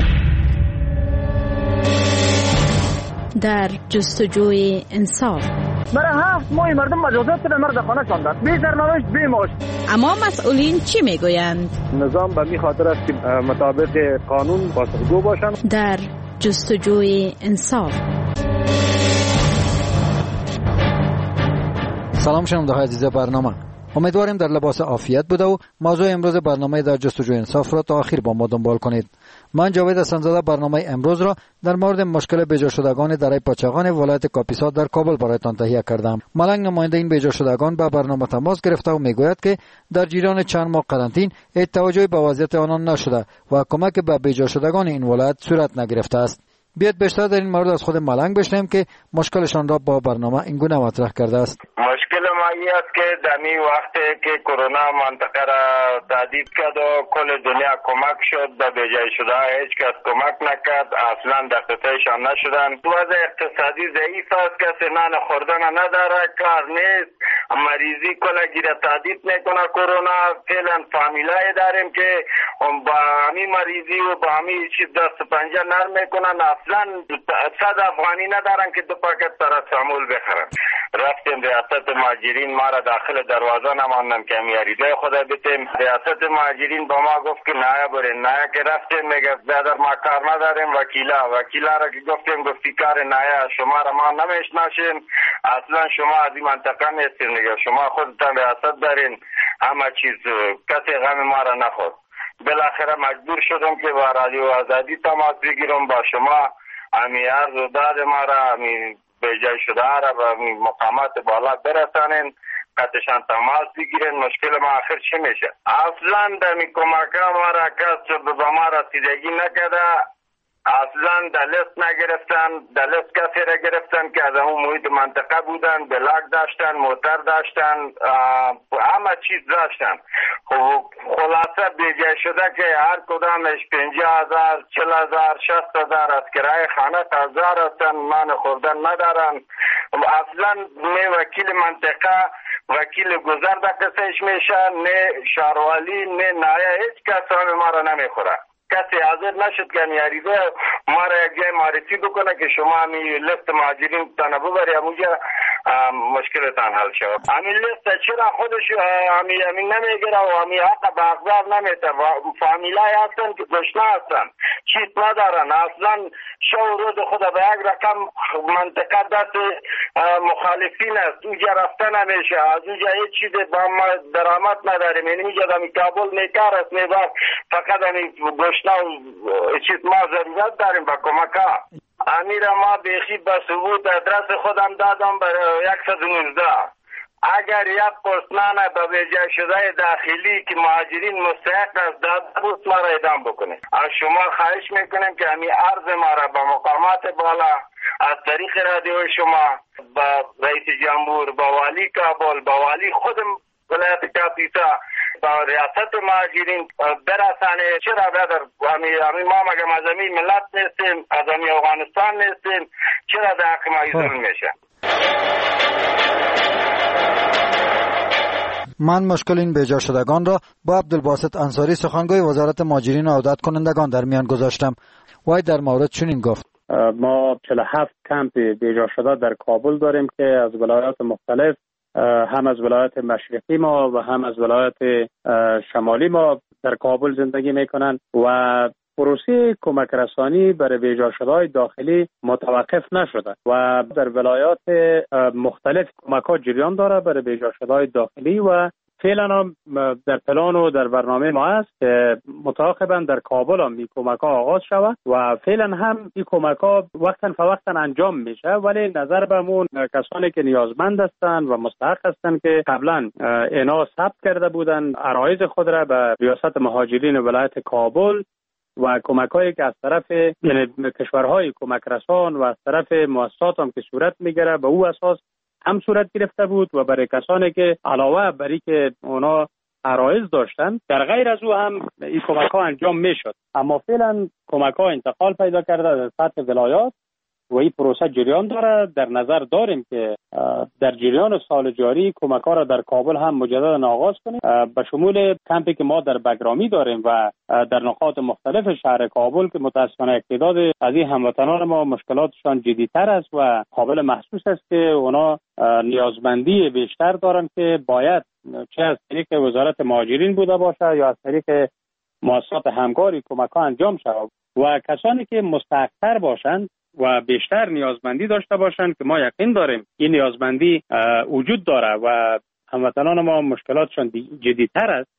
در جستجوی انصاف برای هفت ماه مردم مجازات در مرد خانه شاندن، بی سرنوشت بی معاش. اما مسئولین چی میگویند؟ نظام به می خاطر است که مطابق قانون پاسخگو باشند. در جستجوی انصاف. سلام شنونده های عزیز برنامه، امیدواریم در لباس عافیت بوده و موضوع امروز برنامه در جستجوی انصاف را تا آخر با ما دنبال کنید. من جاوید حسن‌زاده برنامه امروز را در مورد مشکل بیجا شدگان دره پاچاغان ولایت کاپیسا در کابل برایتان تهیه کردم. ملنگ نماینده این بیجا شدگان با برنامه تماس گرفته و میگوید که در جریان چند ماه قرنطین توجهی به وضعیت آنان نشده و کمک به بیجا شدگان این ولایت صورت نگرفته است. بیاید بیشتر در این مورد از خود ملنگ بشنویم که مشکلشان را با برنامه اینگونه مطرح کرده است. مشکل ما این است که در این وقت که کرونا منطقه را تهدید کرد و کل دنیا کمک شد، به بیجای شده هیچ کس کمک نکرد، اصلا دقیقشان نشدن. وضع اقتصادی ضعیف است، کسی نان خوردن نداره، کار نیست، مریضی کلا گیره تهدید میکنه کرونا. فعلا فامیلای داریم که با همین مریضی و با همین چیز دست پنجه نرم میکنن، اصلا صد افغانی ندارن که دو پاکت پاراسیتامول بخرن. رفتیم ریاست مهاجرین، ما را داخل دروازه نماندن که میاریده خدا بتیم. ریاست مهاجرین با ما گفت که نه برین، نه که رفتیم میگه برادر ما کار نداریم. وکیلا وکیلا را که گفتیم گفتی کار نه شما را ما نمیشناسیم، اصلا شما از این منطقه نیستین، میگه شما خودتان ریاست دارین، همه چیز کسی غم ما را نخورد. بالاخره مجبور شدم که با رادیو آزادی تماس بگیرم با شما، امی عرض و داد ما را امی بیجای شده را به مقامات بالا برسانین، قطعشان تماس بگیرین. مشکل ما آخر چی میشه؟ اصلا دمی کمکا ما را کس به ما رسیدگی نکده، اصلا دلست نگرفتن، دلست کسی را گرفتن که از همون محیط منطقه بودن، بلاک داشتن، موتر داشتن، همه چیز داشتن. خلاصه بیجای شده که هر کدامش پنجاه هزار، چل هزار، شست هزار از کرایه خانه هزار هستن، من خوردن ندارن. اصلا نه وکیل منطقه، وکیل گذر در قصهش میشه، نه شاروالی، نه نایه، هیچ کس هم ما را نمیخوره. کسی حاضر نشد که میاریده ما را یک جای معرفی بکنه که شما همی لست مهاجرین تانه ببری همونجا مشکلتان حل شود. همین لیست چرا خودش همین همین نمیگیره و همین حق به اقدار نمیده. فامیلای هستن که گشنه هستن، چیز ندارن، اصلا شو روز خود به یک رقم منطقه دست مخالفین است. اونجا رفته نمیشه، از اونجا هیچ چیز با ما درآمد نداریم. یعنی میگه دمی کابل نیکار است، میبر فقط همی گشنه و چیز ما ضرورت داریم با کمکا. امیر ما بیخی به ثبوت ادرس خودم دادم برای صد و نوزده. اگر یک پرسنانه به ویژه شده داخلی که مهاجرین مستحق است داده بود ما را اعدام بکنه. از شما خواهش میکنیم که همین عرض ما را به مقامات بالا از طریق رادیو شما با رئیس جمهور، با والی کابل، با والی خود ولایت کاپیسا، با ریاست مهاجرین برسانه. چرا برادر همین ما مگه از همین ملت نیستیم، از همین افغانستان نیستیم، چرا در حق ما ظلم میشه؟ من مشکل این بیجا شدگان را با عبدالباسط انصاری سخنگوی وزارت مهاجرین و عودت کنندگان در میان گذاشتم. وای در مورد چنین گفت: ما چهل و هفت کمپ بیجا شده در کابل داریم که از ولایات مختلف، هم از ولایت مشرقی ما و هم از ولایت شمالی ما در کابل زندگی میکنن و پروسه کمک رسانی برای بیجا شده‌های داخلی متوقف نشده و در ولایات مختلف کمک ها جریان داره برای بیجا شده‌های داخلی و فعلا هم در پلان و در برنامه ما است که متعاقبا در کابل هم این کمک ها آغاز شود و فعلا هم این کمک ها وقتا فوقتا انجام میشه، ولی نظر به اون کسانی که نیازمند هستند و مستحق هستند که قبلا اینا ثبت کرده بودند عرایض خود را به ریاست مهاجرین ولایت کابل و کمک‌هایی که از طرف یعنی کشورهای کمک رسان و از طرف مؤسسات هم که صورت میگیره به او اساس هم صورت گرفته بود و برای کسانی که علاوه بر اینکه اونا عرایض داشتن در غیر از او هم این کمک‌ها انجام میشد. اما فعلا کمک‌ها انتقال پیدا کرده در سطح ولایات و این پروسه جریان داره. در نظر داریم که در جریان سال جاری کمک‌ها را در کابل هم مجددا آغاز کنیم به شمول کمپی که ما در بگرامی داریم و در نقاط مختلف شهر کابل که متاسفانه تعداد از این هموطنان ما مشکلاتشان جدی‌تر است و قابل محسوس است که اونا نیازمندی بیشتر دارن که باید چه از طریق وزارت مهاجرین بوده باشه یا از طریق مؤسسات همکاری کمک‌ها انجام شود و کسانی که مستحق‌تر باشند و بیشتر نیازمندی داشته باشند که ما یقین داریم این نیازمندی وجود داره و هموطنان ما مشکلاتشان جدی‌تر است.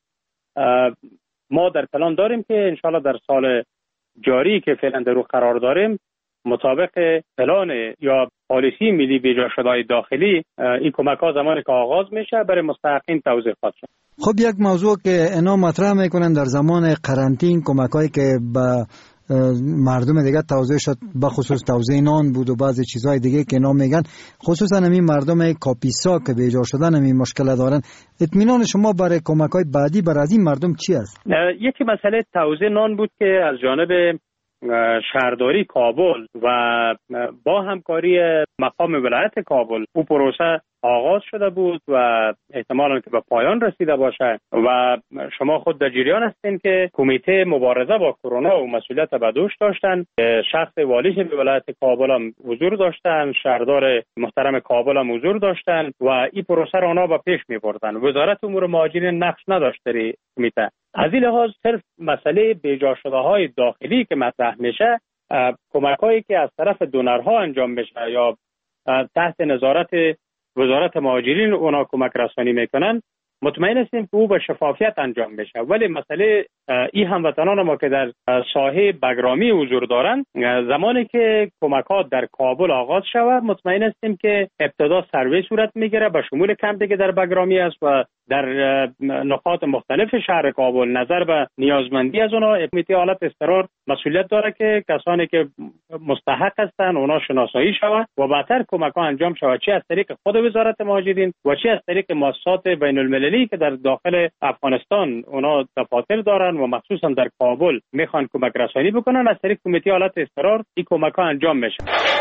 ما در پلان داریم که انشالله در سال جاری که فعلا در رو قرار داریم مطابق پلان یا پالیسی ملی بیجا شده‌های داخلی این کمک‌ها زمانی که آغاز میشه برای مستحقین توزیع خواهد شد. خب یک موضوع که اینا مطرح میکنن در زمان قرنطین کمک‌هایی که به مردم دیگه توزیع شد، به خصوص توزیع نان بود و بعضی چیزهای دیگه که اینا میگن، خصوصا همین مردم کاپیسا که بیجا شدن همین مشکل دارن. اطمینان شما برای کمک‌های بعدی برای از این مردم چی است؟ یکی مسئله توزیع نان بود که از جانب شهرداری کابل و با همکاری مقام ولایت کابل او پروسه آغاز شده بود و احتمالاً که به پایان رسیده باشه و شما خود در جریان هستین که کمیته مبارزه با کرونا و مسئولیت به دوش داشتن. شخص والی به ولایت کابل هم حضور داشتن، شهردار محترم کابل هم حضور داشتن و این پروسه را اونا به پیش می بردن. وزارت امور مهاجرین نقش نداشت در کمیته. از این لحاظ صرف مسئله بیجا شده های داخلی که مطرح میشه، کمک هایی که از طرف دونرها انجام میشه یا تحت نظارت وزارت مهاجرین اونا کمک رسانی میکنن، مطمئن هستیم که او به شفافیت انجام بشه. ولی مسئله این هموطنان ما که در ساحه بگرامی حضور دارن، زمانی که کمک ها در کابل آغاز شود مطمئن هستیم که ابتدا سروی صورت میگیره به شمول کمپی که در بگرامی است و در نقاط مختلف شهر کابل نظر به نیازمندی از اونا کمیته حالت اضطرار مسئولیت داره که کسانی که مستحق هستن اونا شناسایی شود و بعدتر کمک ها انجام شود، چه از طریق خود وزارت مهاجرین و چه از طریق مؤسسات بین المللی که در داخل افغانستان اونا دفاتر دارن و مخصوصا در کابل میخوان کمک رسانی بکنن. از طریق کمیته حالت اضطرار این کمک ها انجام میشه.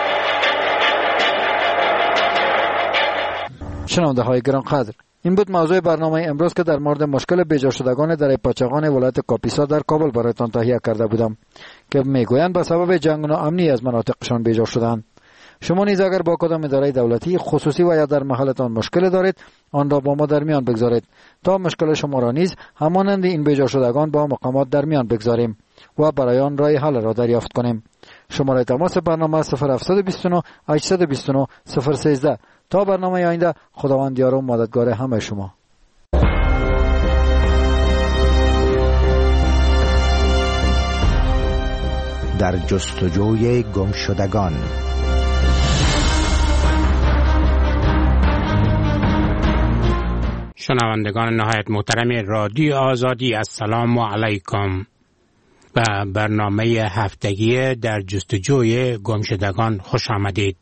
شنونده های گرانقدر، این بود موضوع برنامه امروز که در مورد مشکل بیجا شدگان در پاچاقان ولایت کاپیسا در کابل برایتان تهیه کرده بودم که میگویند به سبب جنگ و ناامنی از مناطقشان بیجا شدند. شما نیز اگر با کدام اداره دولتی خصوصی و یا در محلتان مشکل دارید آن را با ما در میان بگذارید تا مشکل شما را نیز همانند این بیجا شدگان با مقامات در میان بگذاریم و برای آن راه حل را دریافت کنیم. شماره تماس برنامه صفر هفت دو نه هشت دو نه صفر یک سه. تا برنامه آینده، خداوند یار و مددگار همه شما. در جستجوی گم شدگان. شنوندگان نهایت محترم رادیو آزادی، السلام علیکم. به برنامه هفتگی در جستجوی گم شدگان خوش آمدید.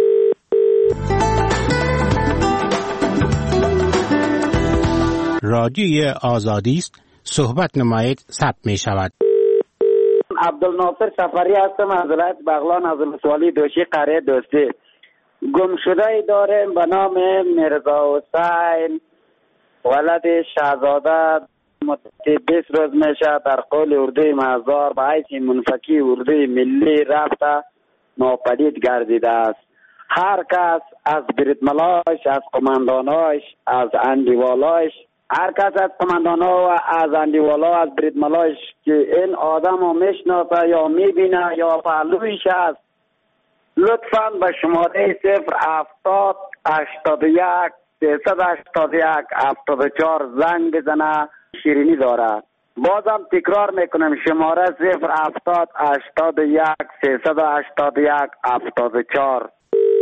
رادیو آزادی است، صحبت نمایید ثبت می شود. عبدالناصر سفری هستم از ولایت بغلان از ولسوالی دوشی قریه دوستی. گم شده داریم به نام میرزا حسین ولد شهزاده، مدت بیست روز میشه در قول اردوی مزار به حیث منفکی اردوی ملی رفته ناپدید گردیده است. هر کس از بریدملاش، از قمانداناش، از اندیوالاش، هر کس از قماندانا و از اندیوالا، از بریدملاش که این آدم رو میشناسه یا میبینه یا پهلویش است، لطفاً به شماره صفر هفتاد هشتاد و یک سیصد هشتاد و یک هفتاد و چهار زنگ بزنه. شیرینی داره. بازم تکرار میکنم شماره صفر هفتاد هشتاد و یک سیصد هشتاد و یک هفتاد و چهار.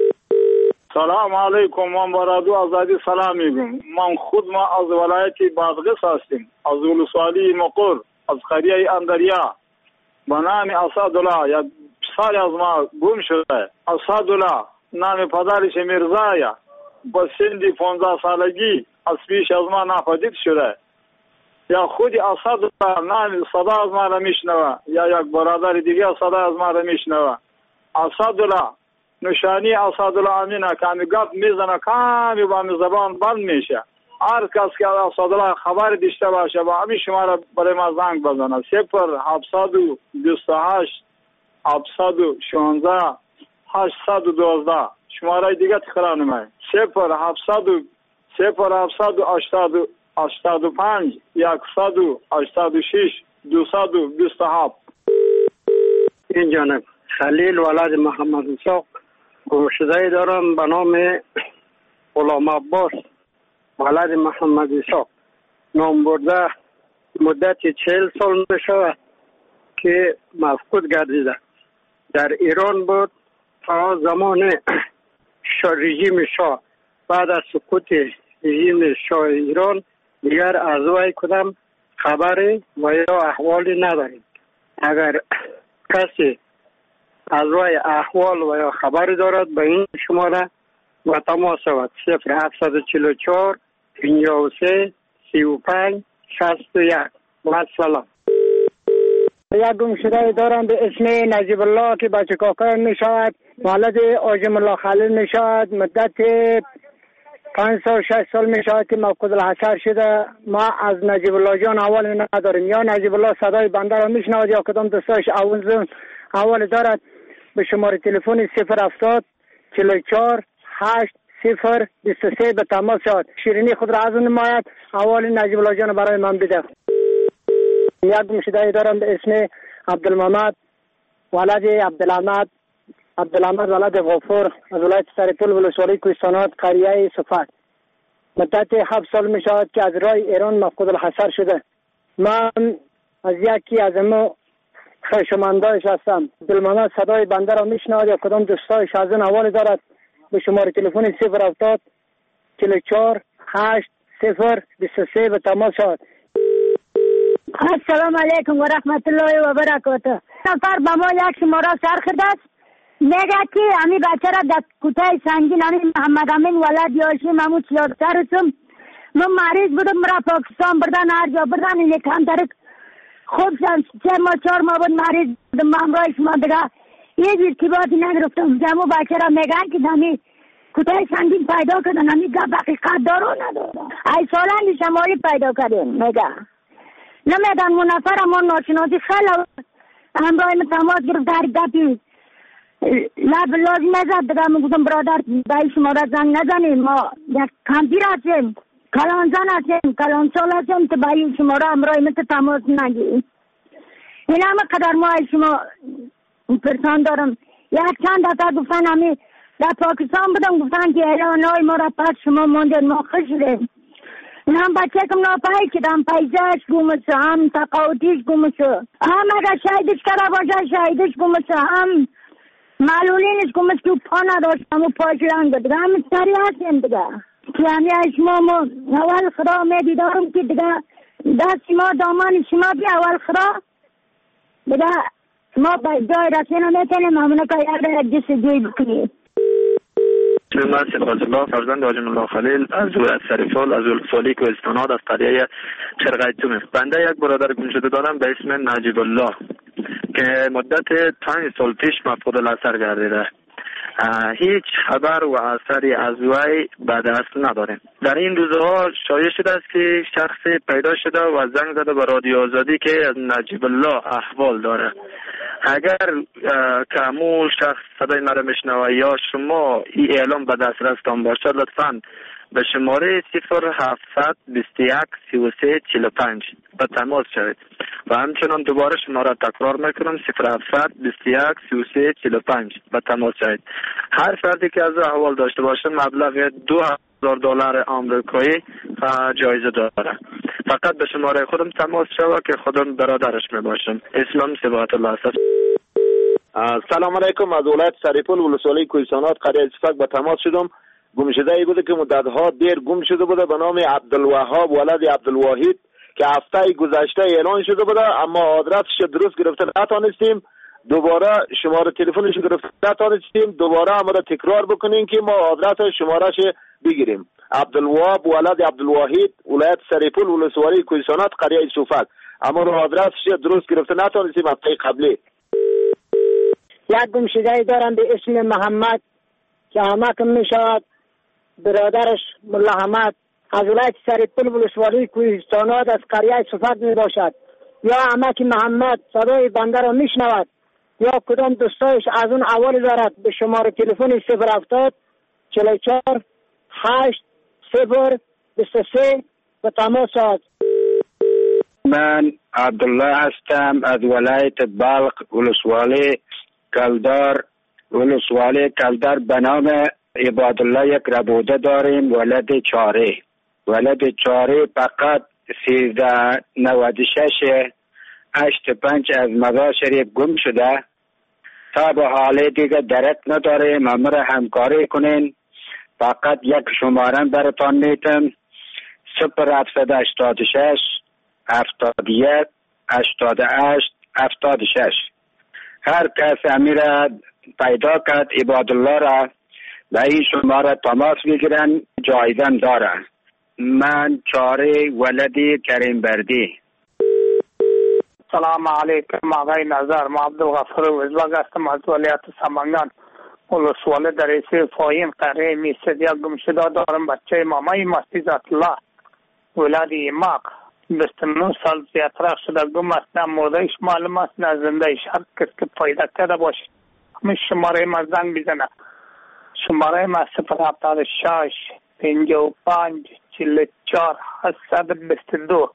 سلام علیکم. من با رادیو آزادی سلام میگم. من خود ما از ولایت بادغیس هستیم، از ولسوالی مقر، از قریه اندریا. به نام اسدالله یک سال از ما گم شده. اسدالله نام پدرش میرزایه، با سن پانزده سالگی از پیش از ما ناپدید شده. یا خود اسدالله نام صدا از ما را میشنوه یا یک برادر دیگه صدا از ما را میشنوه. اسدالله نشانی اسدالله امینه که همی گپ میزنه کمی با همی زبان بند میشه. هر کس که اسدالله خبر داشته باشه با همین شما را برای ما زنگ بزنه. صفر هفتصد و بیست و هشت هفتصد و شانزده هشتصد و دوازده. شماره دیگه تکرار نمیم. صفر هفتصد و صفر هفتصد و هشتاد و هشتاد و پنج یکصد و هشتاد و شش دویست و بیست و هفت. این جانب خلیل ولد محمد اسحاق گمشده دارم به نام غلام عباس ولد محمد اسحاق. نام برده مدت چهل سال می شود که مفقود گردیده. در ایران بود تا زمان رژیم شاه. بعد از سقوط رژیم شاه ایران دیگر از وی کدام خبری و یا احوالی نداریم. اگر کسی از وی احوال و یا خبری دارد به این شماره و تماس شود. صفر هفتصد و چهل و چهار پنجاه و سه سی و پنج شصت و یک. و سلام. یک گمشده دارم به اسم نجیب الله که بچه کاکا می شود، ولد آجم الله خلیل می شود. مدت پنج سال شش سال می شود که مفقود الحصر شده. ما از نجیب الله جان اول نداریم. یا نجیب الله صدای بنده را می شنود یا کدام دوستاش اول اول دارد. به شماره تلفن صفر هفتاد چهل و چهار هشت صفر بیست و سه به تماس شد. شیرینی خود را از اون نماید. اول نجیب الله جان برای من بده. یک گمشده دارم به اسم عبدالمحمد ولد عبدالحمد عبدالحمد ولد غفور از ولایت سرپل ولسوالی کوهستانات قریه صفت. مدت هفت سال می شود که از راه ایران مفقود الحصر شده. من از یکی از امو خشمندایش هستم. عبدالمحمد صدای بنده را می شنود یا کدام دوستایش از این حوالی دارد. به شماره تلفن صفر هفتاد چهل و چهار هشت صفر بیست و سه به تماس شد. السلام علیکم و رحمت الله و برکاته. نفر به ما یک شماره سر خورده است، میگه که امی بچه را در کوته سنگین امی محمد امین ولد یاشی محمود سیاستر هستم. من مریض بودم، مرا پاکستان بردن، هر جا بردن. یک هم ترک خوب شدم. سه ماه چهار ماه بود مریض بودم. من همراه شما دیگه یک ارتباطی نگرفتم. جمعو بچه را میگن که امی کوته سنگین پیدا کردن. امی گفت حقیقت دارو ندارو. ای سالان شمایی پیدا کردیم میگه. نمیدن منفر اما ناشناسی خیلی همراه من تماس گرفت. در گپی لب لازم نزد دیگه. من گفتم برادر بای شما را زنگ نزنیم، ما یک کمپیر هستیم، کلان زن هستیم، کلان سال هستیم، که بای شما را امرای مثل تماس نگیریم. این همه قدر ما شما پرسان دارم. یک چند دفعه گفتن همی در پاکستان بودم، گفتن که اعلان های ما را پس شما ماندین، ما خوش شدیم. این هم بچه کم ناپایی که هم پیزش گومسه، هم تقاوتیش گومسه، هم اگر شهیدش کرده باشه شهیدش گومسه، هم معلولینش گومسه که پا نداشت همون پاش رنگ دیگه. همین سری هستیم دیگه که همی شما ما اول خدا میدی دارم که دیگه دست ما دامان شما بی اول خدا دیگه ما به جای رسینا میتونیم همونه که یک جس جوی بکنیم. من سپاس الله فرزند آجم الله خلیل از ولایت سریفال از ولسوالی کوهستانات از قریه چرغیتوم. بنده یک برادر گم شده دارم به اسم نجیب الله که مدت پنج سال پیش مفقود الاثر گردیده. هیچ خبر و اثری از وی به دست نداریم. در این روزها شایع شده است که شخصی پیدا شده و زنگ زده به رادیو آزادی که از نجیب الله احوال داره. اگر کامو شخص صدای مرا میشنوه یا شما این اعلام به دسترستان باشد لطفاً به شماره صفر هفتصد بیست و یک سی و سه چهل و پنج به تماس شوید و همچنان دوباره شماره تکرار میکنم صفر هفتصد بیست و یک سی و سه چهل و پنج به تماس شوید. هر فردی که از احوال داشته باشه مبلغ دو هزار دلار آمریکایی جایزه داره. فقط به شماره خودم تماس شود که خودم برادرش میباشم. اسلام سبحت الله هست. سلام علیکم. از ولایت سریپول ولسوالی کوهستانات قریه صفک به تماس شدم. گم شده ای بوده که مدتها دیر گم شده بوده به نام عبدالوهاب ولد عبدالواحد که هفته گذشته اعلان شده بوده، اما آدرسش درست گرفته نتونستیم. دوباره شماره تلفنش گرفته نتونستیم. دوباره ما را تکرار بکنیم که ما آدرس شمارهش بگیریم. عبدالوهاب ولد عبدالواحد ولایت سریپول ولسوالی کوهستانات قریه صفک، اما رو آدرسش درست گرفته نتونستیم هفته قبلی. یک گم شده ای دارم به اسم محمد که همه کم می شود برادرش ملا حمد از ولایت سریپول ولسوالی کوهستانات از قریه صفت می باشد. یا همه که محمد صدای بنده را می شنود یا کدام دوستایش از اون اول دارد به شماره تلفن صفر هفتاد چهل و چهار هشت صفر بیست و سه به تماس شود. من عبدالله هستم از ولایت بلخ ولسوالی کلدار ولسوالی کلدار به نام عبادالله یک ربوده داریم ولد چاره. ولد چاره فقط سیزده نود و شش هشت پنج از مزار شریف گم شده. تا به حال دیگه درک نداریم. همراه همکاری کنین. فقط یک شماره براتان میتم صفر هفتصد هشتاد و شش هفتاد و یک هشتاد و هشت هفتاد و شش. هر کس امیره پیدا کرد عبادالله را به این شماره تماس بگیرن، جایزه داره. من چاره ولدی کریم بردی. سلام علیکم آقای نظر. ما عبدالغفور وزباگ هستم از ولایت سمنگان ولسوالی دریسه فاین قریه میسدیا گم شده دارم. بچه مامای مستی ذات الله ولد ایماق بیست و نه سال زیادتر شده گم است. نه مردهش معلوم است نه زندهش. هر کس که پیدا کرده باشه همین شماره ما زنگ بزنه. شماره ما صفر هفتاد و شش پنجاه و پنج چهل و چهار هشتصد و بیست و دو.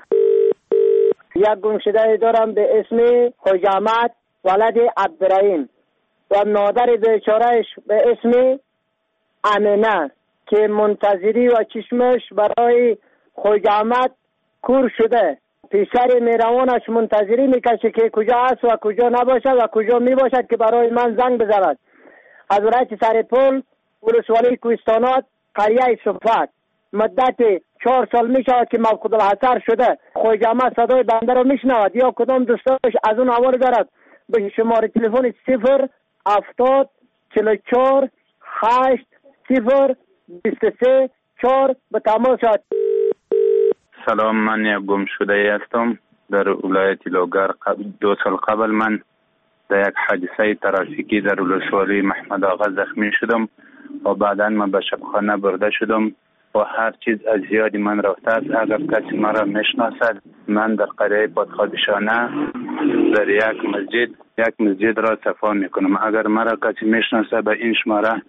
یک گم شده دارم به اسم حجامت ولد عبدالرحیم و مادر بیچارهش به اسم امینه که منتظری و چشمش برای حجامت کور شده. پسر میروانش منتظری میکشه که کجا است و کجا نباشد و کجا میباشد که برای من زنگ بزند. از ولایت سریپول ولسوالی کوهستانات قریه صفت مدت چهار سال می شود که مفقود الحضر شده. حجامت صدای بنده را میشنود یا کدام دوستاش از اون اول دارد به شماره تلفن صفر هفتاد چهل و چهار هشت صفر بیست و سه چهار به تماس شد. سلام، من یک گم شده هستم در ولایت لوگر. دو سال قبل من در یک حادثه ترافیکی در ولسوالی محمد آقا زخمی شدم و بعدا من به شبخانه برده شدم و هر چیز از زیادی من رفته است. اگر کسی مرا میشناسد، من در قریه پادخادشانه در یک مسجد یک مسجد را صفا میکنم. اگر مرا کسی میشناسه به این شماره.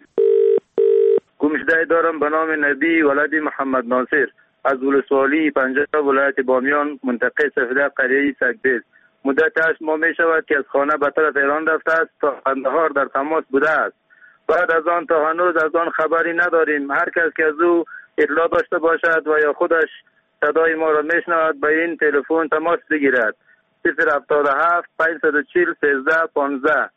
گمشده دارم به نام نبی ولد محمد ناصر از ولسوالی پنجاب ولایت بامیان منطقه سفیده قریه سگدیز. مدت هشت ماه می شود که از خانه به طرف ایران رفته است تا قندهار در تماس بوده است. بعد از آن تا هنوز از آن خبری نداریم. هر کس که از او اطلاع داشته باشد و یا خودش صدای ما را میشنود به این تلفن تماس بگیرد. صفر هفتاد و هفت پانصد و چهل سیزده پانزده.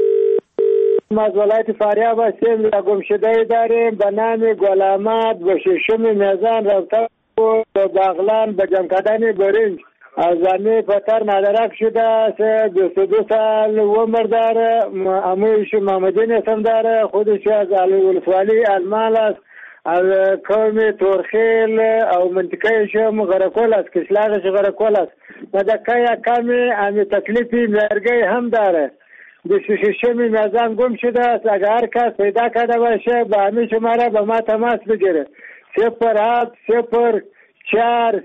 ما از ولایت فاریاب هستیم. یک گمشده داریم به نام گل احمد به ششم میزان رفته و بغلان به جمع کردن برنج از زمین پتر مدرک شده است. بیست و دو سال عمر داره. امویش محمدین اسم داره. خودش از ولسوالی المال است. از قوم تورخیل او منطقه شم غرکول است. کشلاغش غرکول است. مدکه کمی امی تکلیفی مرگه هم داره. بیست و ششم میزان گم شده است. اگر هر کس پیدا کرده باشه به همین شماره به ما تماس بگیره. صفر هفت صفر چهار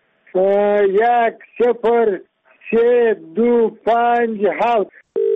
یک صفر سه دو پنج هفت.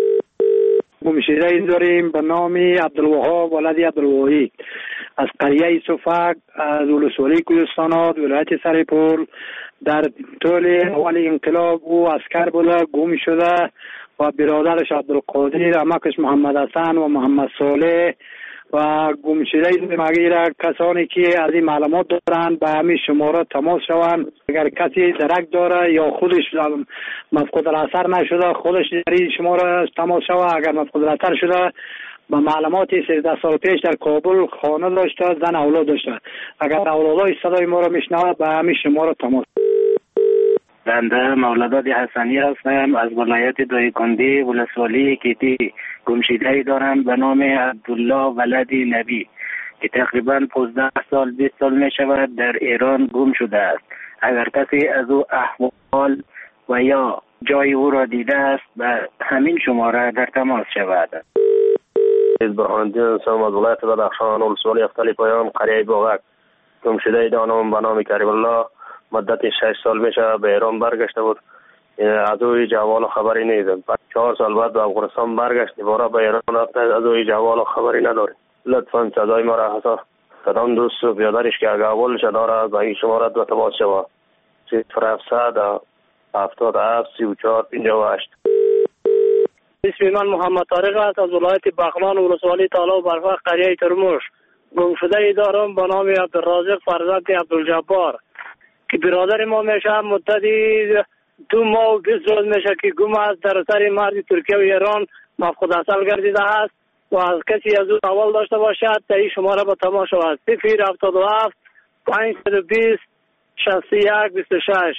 گمشده داریم به نام عبدالوهاب ولد عبدالوهی از قریه صفک از ولسوالی کوهستانات ولایت سرپل. در طول اول انقلاب او عسکر بوده، گم شده و برادرش عبدالقادر، عمکش محمد حسن و محمد صالح و گمشده مغیر کسانی که از این معلومات دارند به همین شماره تماس شوند. اگر کسی درک داره یا خودش مفقود الاثر نشده خودش در این شماره تماس شود. اگر مفقود الاثر شده با معلومات سیزده سال پیش در کابل خانه داشته، زن اولاد داشته، اگر اولادای صدای ما را میشنود به همین شماره تماس. بنده مولداد حسنی هستم از ولایت دایکنده ولسوالی کیتی. گمشده دارم به نام عبدالله ولد نبی که تقریبا پانزده سال بیست سال می شود در ایران گم شده است. اگر کسی از او احوال و یا جای او را دیده است به همین شماره در تماس شود. برهاندین هستم از ولایت بدخشان ولسوالی افتالی پایان قریه باغک. گمشده دارم به نام کریم الله مدت شش سال میشه به ایران برگشته بود. از اوی جوال خبری نیست. چهار سال بعد به افغانستان برگشت دوباره به ایران رفته. از اوی جوال خبری نداره. لطفا صدای ما را حسا صدام دوست و بیادرش که اگه اولش داره به این شماره دو تماس شود. صفر هفتصد هفتاد و هفت سی و چهار پنجاه و هشت. اسم من محمد طارق است از ولایت بغلان ولسوالی تالا و برفق قریه ترموش. گمشده دارم به نام عبدالرازق فرزند عبدالجبار که برادر ما میشه. مدتی دو ماه و بیست روز میشه که گم است. در سر مرز ترکیه و ایران مفقود اصل گردیده است و از کسی از او اول داشته باشد تا این شماره به تماس شود. صفر هفتاد و هفت پانصد و بیست شصت و یک بیست و شش.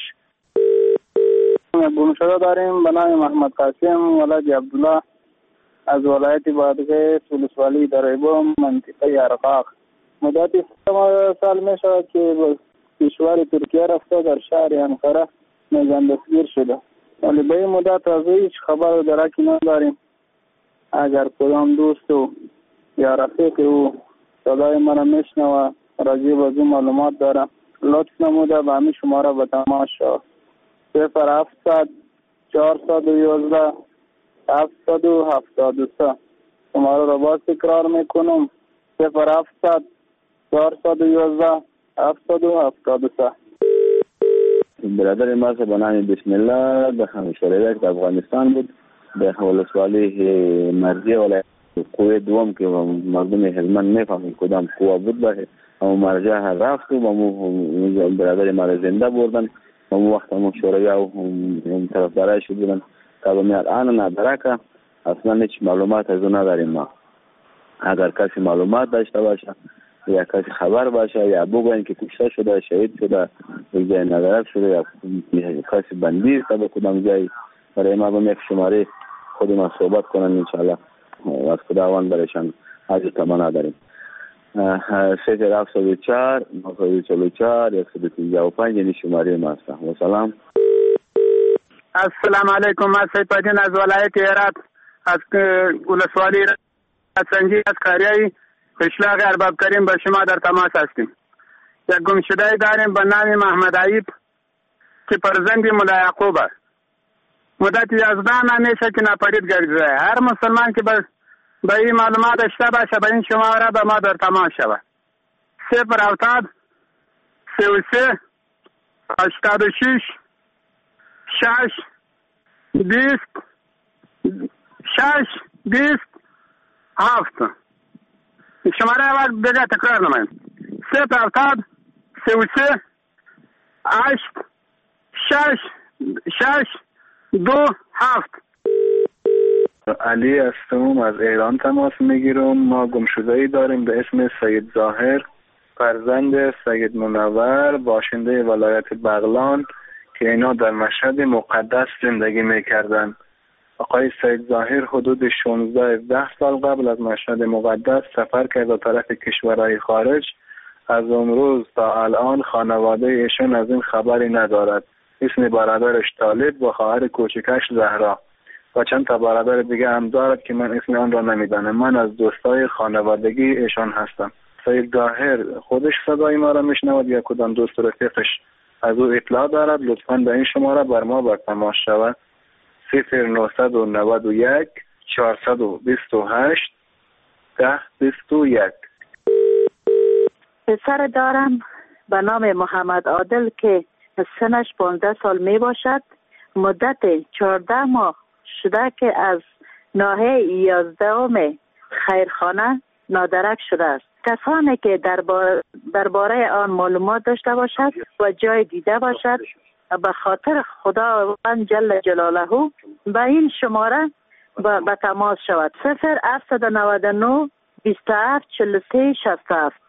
گمشده داریم به نام محمد قاسم ولد عبدالله از ولایت بادغیس ولسوالی درعبو منطقه ارقاق. مدتی سه سال می شود که به کشور ترکیه رفته، در شهر انقره میزان دستگیر شده، ولی به این مدت از هیچ خبر و درکی نداریم. اگر کدام دوست و یا رفیق او صدای مرا میشنوه راجع به این معلومات داره لطف نموده به همین شماره به تماس شود. صفر هفتصد چهارصد و یازده هفتصد و هفتاد و سه. شماره را باز تکرار میکنم. صفر هفتصد چهارصد و یازده هفتصد و هفتاد و سه. برادر ما به نام بسم الله در همشهریت در افغانستان بود، در ولسوالی مرزی ولایت قوه دوم که مردم هلمند میفهمید کدام قوه بود باشه، اما مرجع رفت و مو برادر ما را زنده بردن و مو وقت مو شوریا و طرفدارای شد بودن تا به الان ندرکه اصلا هیچ معلومات از اون نداریم. ما اگر کسی معلومات داشته باشه یا کسی خبر باشه یا بگوین که کشته شده شهید شده یک جای ندرک شده یا کسی بندی تا به کدام جای برای ما به یک شماره خود ما صحبت کنن انشاءالله از خداوند برایشان حاجت تمنا داریم. صفر هفتصد و چهار نهصد و چهل و چهار صد و پنجاه و پنج یعنی شماره ما است. و سلام. السلام علیکم. من سید پدین از ولایت هرات از ولسوالی سنگی از قریه قشلاق ارباب کریم با شما در تماس هستیم. یک گمشده داریم به نام محمد عیب که فرزند مولا یعقوب است. مدت یازده نمیشه که ناپدید گردیده. هر مسلمان که به این معلومات داشته باشه به این شماره به ما در تماس شود. صفر هفتاد سی و سه هشتاد و شش شش بیست شش بیست هفت. شماره اول بگه تکرار نمایم. صفر هفتاد سی و سه هشت شش شش دو هفت. علی هستم، از ایران تماس میگیرم. ما گمشده‌ای داریم به اسم سید ظاهر، فرزند سید منور، باشنده ولایت بغلان که اینا در مشهد مقدس زندگی میکردن. آقای سید ظاهر حدود شانزده هفده سال قبل از مشهد مقدس سفر کرد به طرف کشورهای خارج. از امروز تا الان خانواده ایشان از این خبری ندارد. اسم برادرش طالب و خواهر کوچکش زهرا و چند تا برادر دیگه هم دارد که من اسم آن را نمیدانم. من از دوستای خانوادگی ایشان هستم. سید ظاهر خودش صدای ما را میشنود یا کدام دوست رفیقش از او اطلاع دارد لطفاً به این شماره بر ما بر تماس شود. صفر نهصد و نود و یک چهارصد و بیست و هشت ده بیست و یک. پسر دارم به نام محمد عادل که سنش پانزده سال می باشد. مدت چهارده ماه شده که از ناحیه یازدهم خیرخانه نادرک شده است. کسانی که درباره آن معلومات داشته باشد و جای دیده باشد به خاطر خداوند جل جلاله به این شماره به تماس شود. صفر هفتصد و نود و نه بیست و هفت چهل و سه شصت و هفت.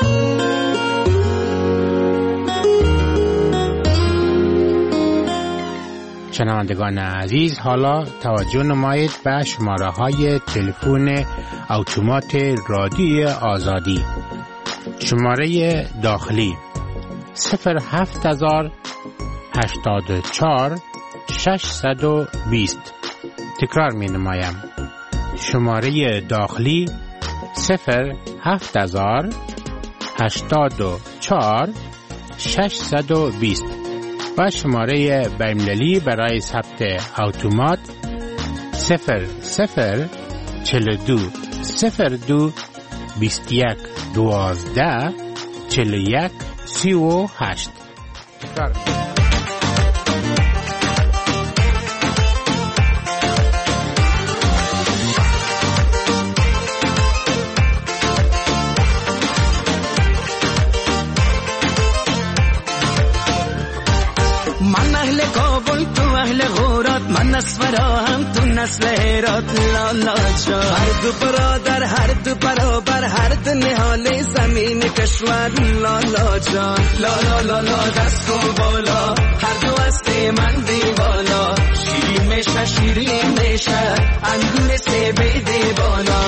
شنوندگان عزیز، حالا توجه نمایید به شماره های تلفن اتومات رادیو آزادی. شماره داخلی صفر هفت هزار هشتاد و چهار ششصد و بیست. تکرار می نمایم. شماره داخلی صفر هفت هزار هشتاد و چهار ششصد و بیست و شماره بین‌المللی برای ثبت اتومات صفر صفر چهل و دو صفر دو بیست و یک دوازده چهل و یک سی و هشت. من نسورا هم تو نسل هرات لالا جان. هر دو برادر هر دو برابر هر دو نهال زمین کشور لالا جان. لالا لالا دست و بالا هر دو هسته من دیوالا. شیرین میشه شیرین میشه انگور سیبه دیوالا.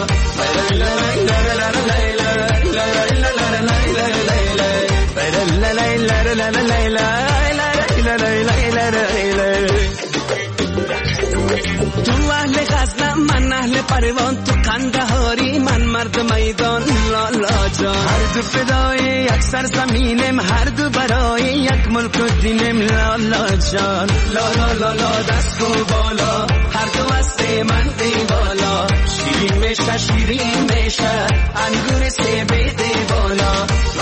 من اهل پروان تو کندهاری من مرد میدان لالا جان. هر دو فدای یک سر زمینم هر دو برای یک ملک و دینم لالا جان. لالا لالا دست و بالا هر دو هسته من دیوالا. شیرین میشه شیرین میشه انگور سیبه دیوالا.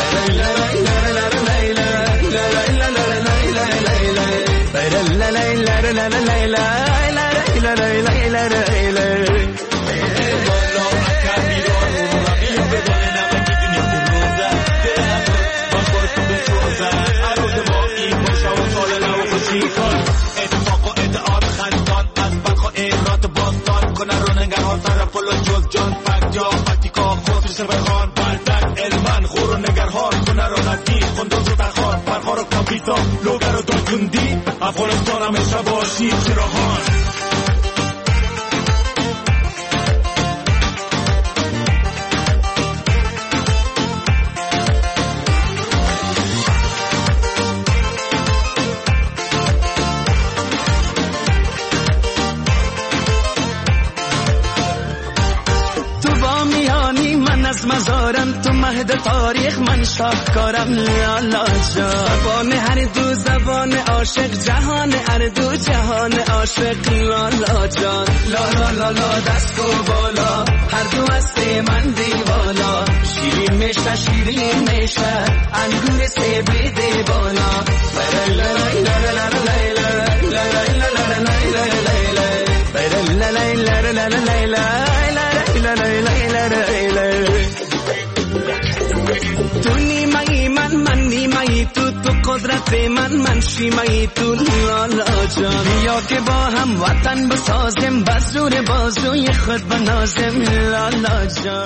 افغانستان همیشه باشی چراغان. تو با میانی من از مزارم تو شاهد تاریخ من شاهکارم لالا جان زبان هر دو زبان عاشق جهان هر دو جهان عاشق لالا جان لالا لالا دست و بالا هر دو هست من دیوالا شیرین میشه شیرین میشه انگور سیب دیوالا تو نیمه‌ای من من نیمه‌ای تو تو قدرت من من شیمه‌ای تو لالا جان یا که با هم وطن بسازیم بزور بازوی خود بنازیم لالا جان